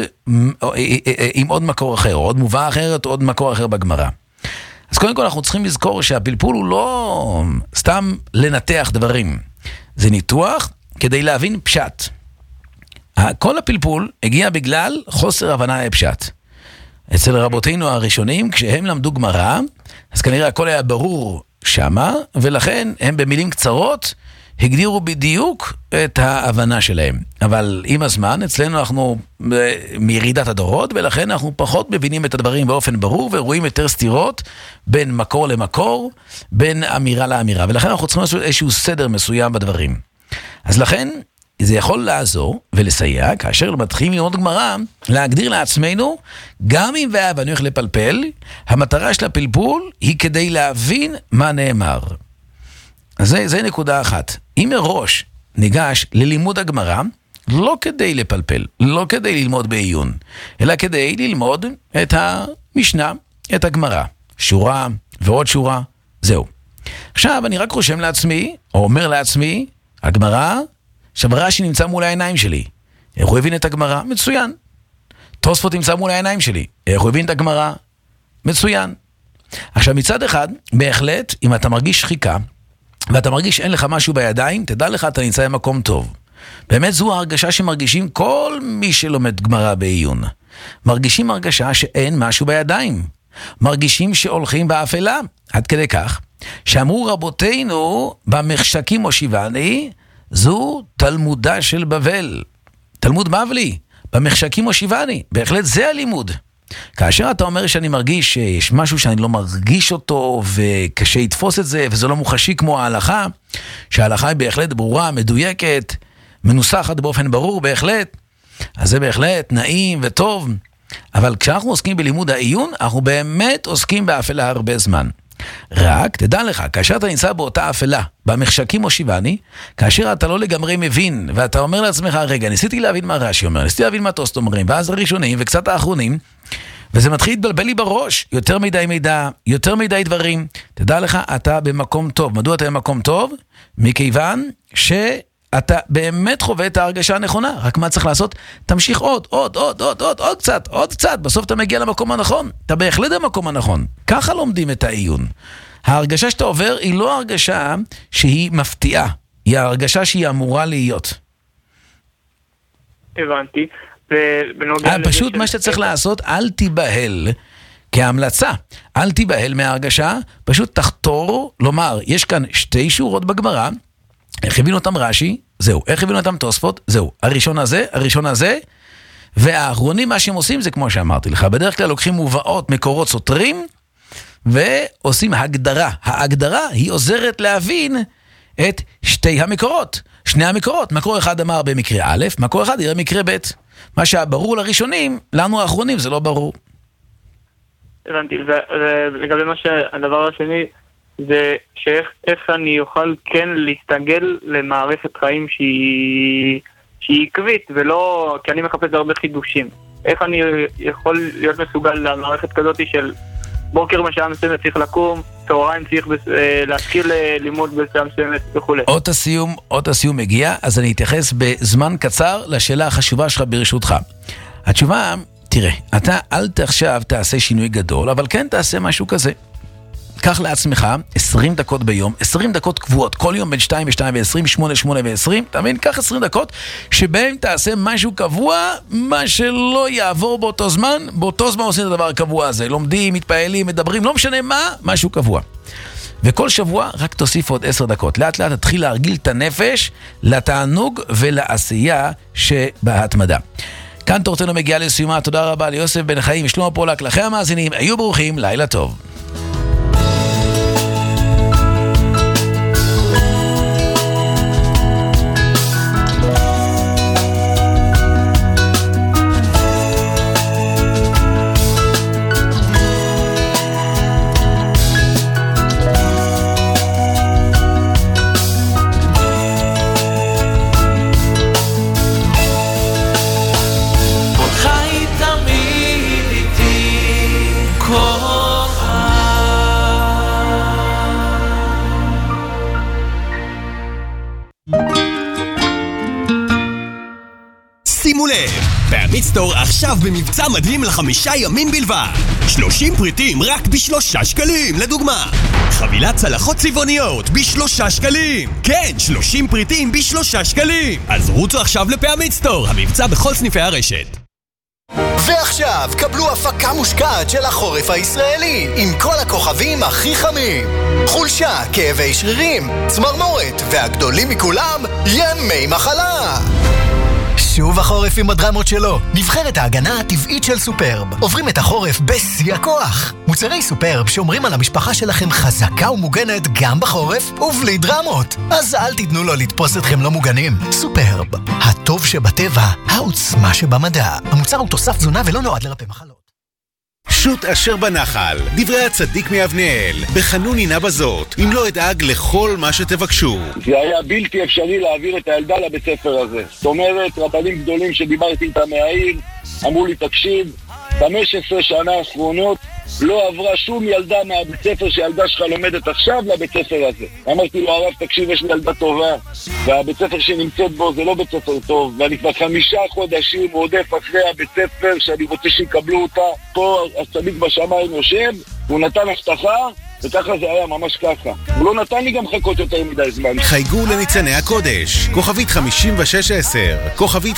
מקור אחר, עוד מובא אחרת, עוד מקור אחר בגמרא. אז קודם כל אנחנו צריכים לזכור שהפלפול הוא לא סתם לנתח דברים. זה ניתוח כדי להבין פשט. כל הפלפול הגיע בגלל חוסר הבנה לפשט. אצל רבותינו הראשונים, כשהם למדו גמרא, אז כנראה הכל היה ברור שמה, ולכן הם במילים קצרות הגדירו בדיוק את ההבנה שלהם. אבל עם הזמן, אצלנו אנחנו מירידת הדורות, ולכן אנחנו פחות מבינים את הדברים באופן ברור, ורואים יותר סתירות בין מקור למקור, בין אמירה לאמירה. ולכן אנחנו צריכים לעשות איזשהו סדר מסוים בדברים. אז לכן, זה יכול לעזור ולסייע, כאשר מתחילים ללמוד גמרא, להגדיר לעצמנו, גם אם ואני הולך לפלפל, המטרה של הפלפול היא כדי להבין מה נאמר. אז זה נקודה אחת. אם מראש ניגש ללימוד הגמרא, לא כדי לפלפל, לא כדי ללמוד בעיון, אלא כדי ללמוד את המשנה, את הגמרא, שורה ועוד שורה, זהו. עכשיו אני רק רושם לעצמי, או אומר לעצמי, הגמרא, עכשיו רש"י נמצא מול העיניים שלי. איך הוא הבין את הגמרא? מצוין. תוספות נמצא מול העיניים שלי. איך הוא הבין את הגמרא? מצוין. עכשיו מצד אחד, בהחלט, אם אתה מרגיש שחיקה, ואתה מרגיש אין לך משהו בידיים, תדע לך, אתה נמצא במקום טוב. באמת זו ההרגשה שמרגישים כל מי שלומד גמרא בעיון. מרגישים הרגשה שאין משהו בידיים. מרגישים שהולכים באפלה. עד כדי כך, שאמרו רבותינו, במחשכים הושיבני, זו תלמודה של בבל. תלמוד בבלי, במחשכים הושיבני. בהחלט זה הלימוד. כאשר אתה אומר שאני מרגיש שיש משהו שאני לא מרגיש אותו וקשה לתפוס את זה וזה לא מוחשי כמו ההלכה, שההלכה היא בהחלט ברורה, מדויקת, מנוסחת באופן ברור בהחלט, אז זה בהחלט נעים וטוב. אבל כשאנחנו עוסקים בלימוד העיון, אנחנו באמת עוסקים באפלה הרבה זמן. רק תדע לך, כאשר אתה נמצא באותה אפלה, במחשכים הושיבני, כאשר אתה לא לגמרי מבין, ואתה אומר לעצמך, רגע, ניסיתי להבין מה רש"י אומר, ניסיתי להבין מה תוספות אומרים, ואז הראשונים וקצת האחרונים, וזה מתחיל להתבלבל לי בראש, יותר מדי מידע, יותר מדי דברים. תדע לך, אתה במקום טוב. מדוע אתה במקום טוב? מכיוון שאתה באמת חווה את ההרגשה הנכונה. רק מה צריך לעשות? תמשיך עוד קצת. בסוף אתה מגיע למקום הנכון. אתה בהחלט במקום הנכון. ככה לומדים את העיון. ההרגשה שאתה עובר היא לא הרגשה שהיא מפתיעה. היא ההרגשה שהיא אמורה להיות. הבנתי. פשוט מה שאתה צריך לעשות, אל תיבהל, כהמלצה, אל תיבהל מההרגשה, פשוט תחתור, לומר, יש כאן שתי שורות בגמרא, איך הבינו אותם רש"י, זהו, איך הבינו אותם תוספות, זהו, הראשון הזה, והאחרונים מה שהם עושים זה כמו שאמרתי לך, בדרך כלל לוקחים מובאות, מקורות סותרים, ועושים הגדרה, ההגדרה היא עוזרת להבין את שתי המקורות, שני המקורות, מקור אחד אמר במקרה א', מקור אחד יראה במקרה ב'. מה שברור לראשונים, לנו האחרונים זה לא ברור. הבנתי, ולגבי מה שהדבר השני, זה שאיך אני אוכל כן להסתגל למערכת חיים שהיא עקבית, ולא, כי אני מחפש הרבה חידושים. איך אני יכול להיות מסוגל למערכת כזאת של בוקר משעה מסוימת צריך לקום, צהריים צריך להתחיל לימוד בשעה מסוימת וכו'. אות הסיום מגיע, אז אני אתייחס בזמן קצר לשאלה החשובה שלך ברשותך. התשובה, תראה, אתה אל עכשיו תעשה שינוי גדול, אבל כן תעשה משהו כזה. קח לעצמך 20 דקות ביום, 20 דקות קבועות, כל יום בין 2 ו-2 ו-20, 8 ו-20, אתה מבין? קח 20 דקות שבהם תעשה משהו קבוע, מה שלא יעבור באותו זמן עושים את הדבר הקבוע הזה, לומדים, מתפעלים, מדברים, לא משנה מה, משהו קבוע. וכל שבוע רק תוסיף עוד 10 דקות, לאט לאט תתחיל להרגיל את הנפש לתענוג ולעשייה שבהתמדה. כאן תורתנו מגיעה לסיומה, תודה רבה ליוסף בן חיים, שלמה פולק, לכם המאזינים, היו ברוכים, לילה טוב. שימו לב, פעמיצטור עכשיו במבצע מדהים ל5 ימים בלבד. 30 פריטים רק ב3 שקלים, לדוגמה. חבילת צלחות צבעוניות ב3 שקלים. כן, 30 פריטים ב3 שקלים. אז רוצו עכשיו לפעמיצטור, המבצע בכל סניפי הרשת. ועכשיו קבלו הפקה מושקעת של החורף הישראלי עם כל הכוכבים הכי חמים. חולשה, כאבי שרירים, צמרמורת והגדולים מכולם, ימי מחלה. שוב החורף עם הדרמות שלו. נבחרת ההגנה הטבעית של סופרב. עוברים את החורף בשיא הכוח. מוצרי סופרב שומרים על המשפחה שלכם חזקה ומוגנת גם בחורף ובלי דרמות. אז אל תיתנו לו לתפוס אתכם לא מוגנים. סופרב, הטוב שבטבע, העוצמה שבמדע. המוצר הוא תוסף תזונה ולא נועד לרפא מחלות. שוט אשר בנחל, דברי הצדיק מאבנאל, בחנון עינה בזאת, אם לא אדאג לכל מה שתבקשו. זה היה בלתי אפשרי להעביר את הילדה לבית ספר הזה. זאת אומרת, רבנים גדולים שדיברתי איתם מהעיר, אמרו לי, תקשיב, 15 שנה האחרונות לא עברה שום ילדה מהבית ספר שהילדה שלך לומדת עכשיו לבית ספר הזה. אמרתי לו, הרב, תקשיב, יש לי ילדה טובה, והבית ספר שנמצאת בו זה לא בית ספר טוב, ואני כבר 5 חודשים רודף אחרי הבית ספר שאני רוצה שיקבלו אותה. פה הצדיק בשמיים יושב, והוא נתן הבטחה, וככה זה היה, ממש ככה. הוא לא נתן לי גם חכות יותר מדי זמן. חייגו לניצני הקודש, כוכבית 5610, כוכבית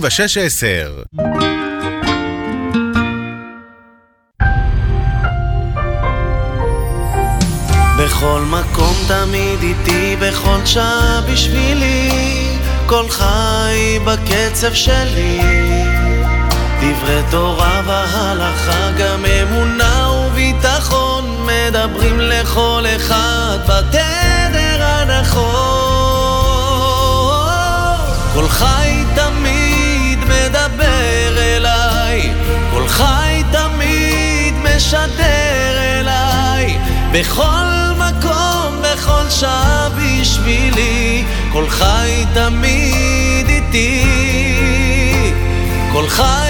5610. בכל בכל מקום תמיד איתי, בכל שעה בשבילי, כל חי בקצב שלי. דברי תורה והלכה, גם אמונה וביטחון, מדברים לכל אחד בתדר הנכון. כל חי תמיד מדבר אליי, כל חי תמיד משדר אליי, בכל מקום, בכל שעה בשבילי, כל חי תמיד איתי, כל חי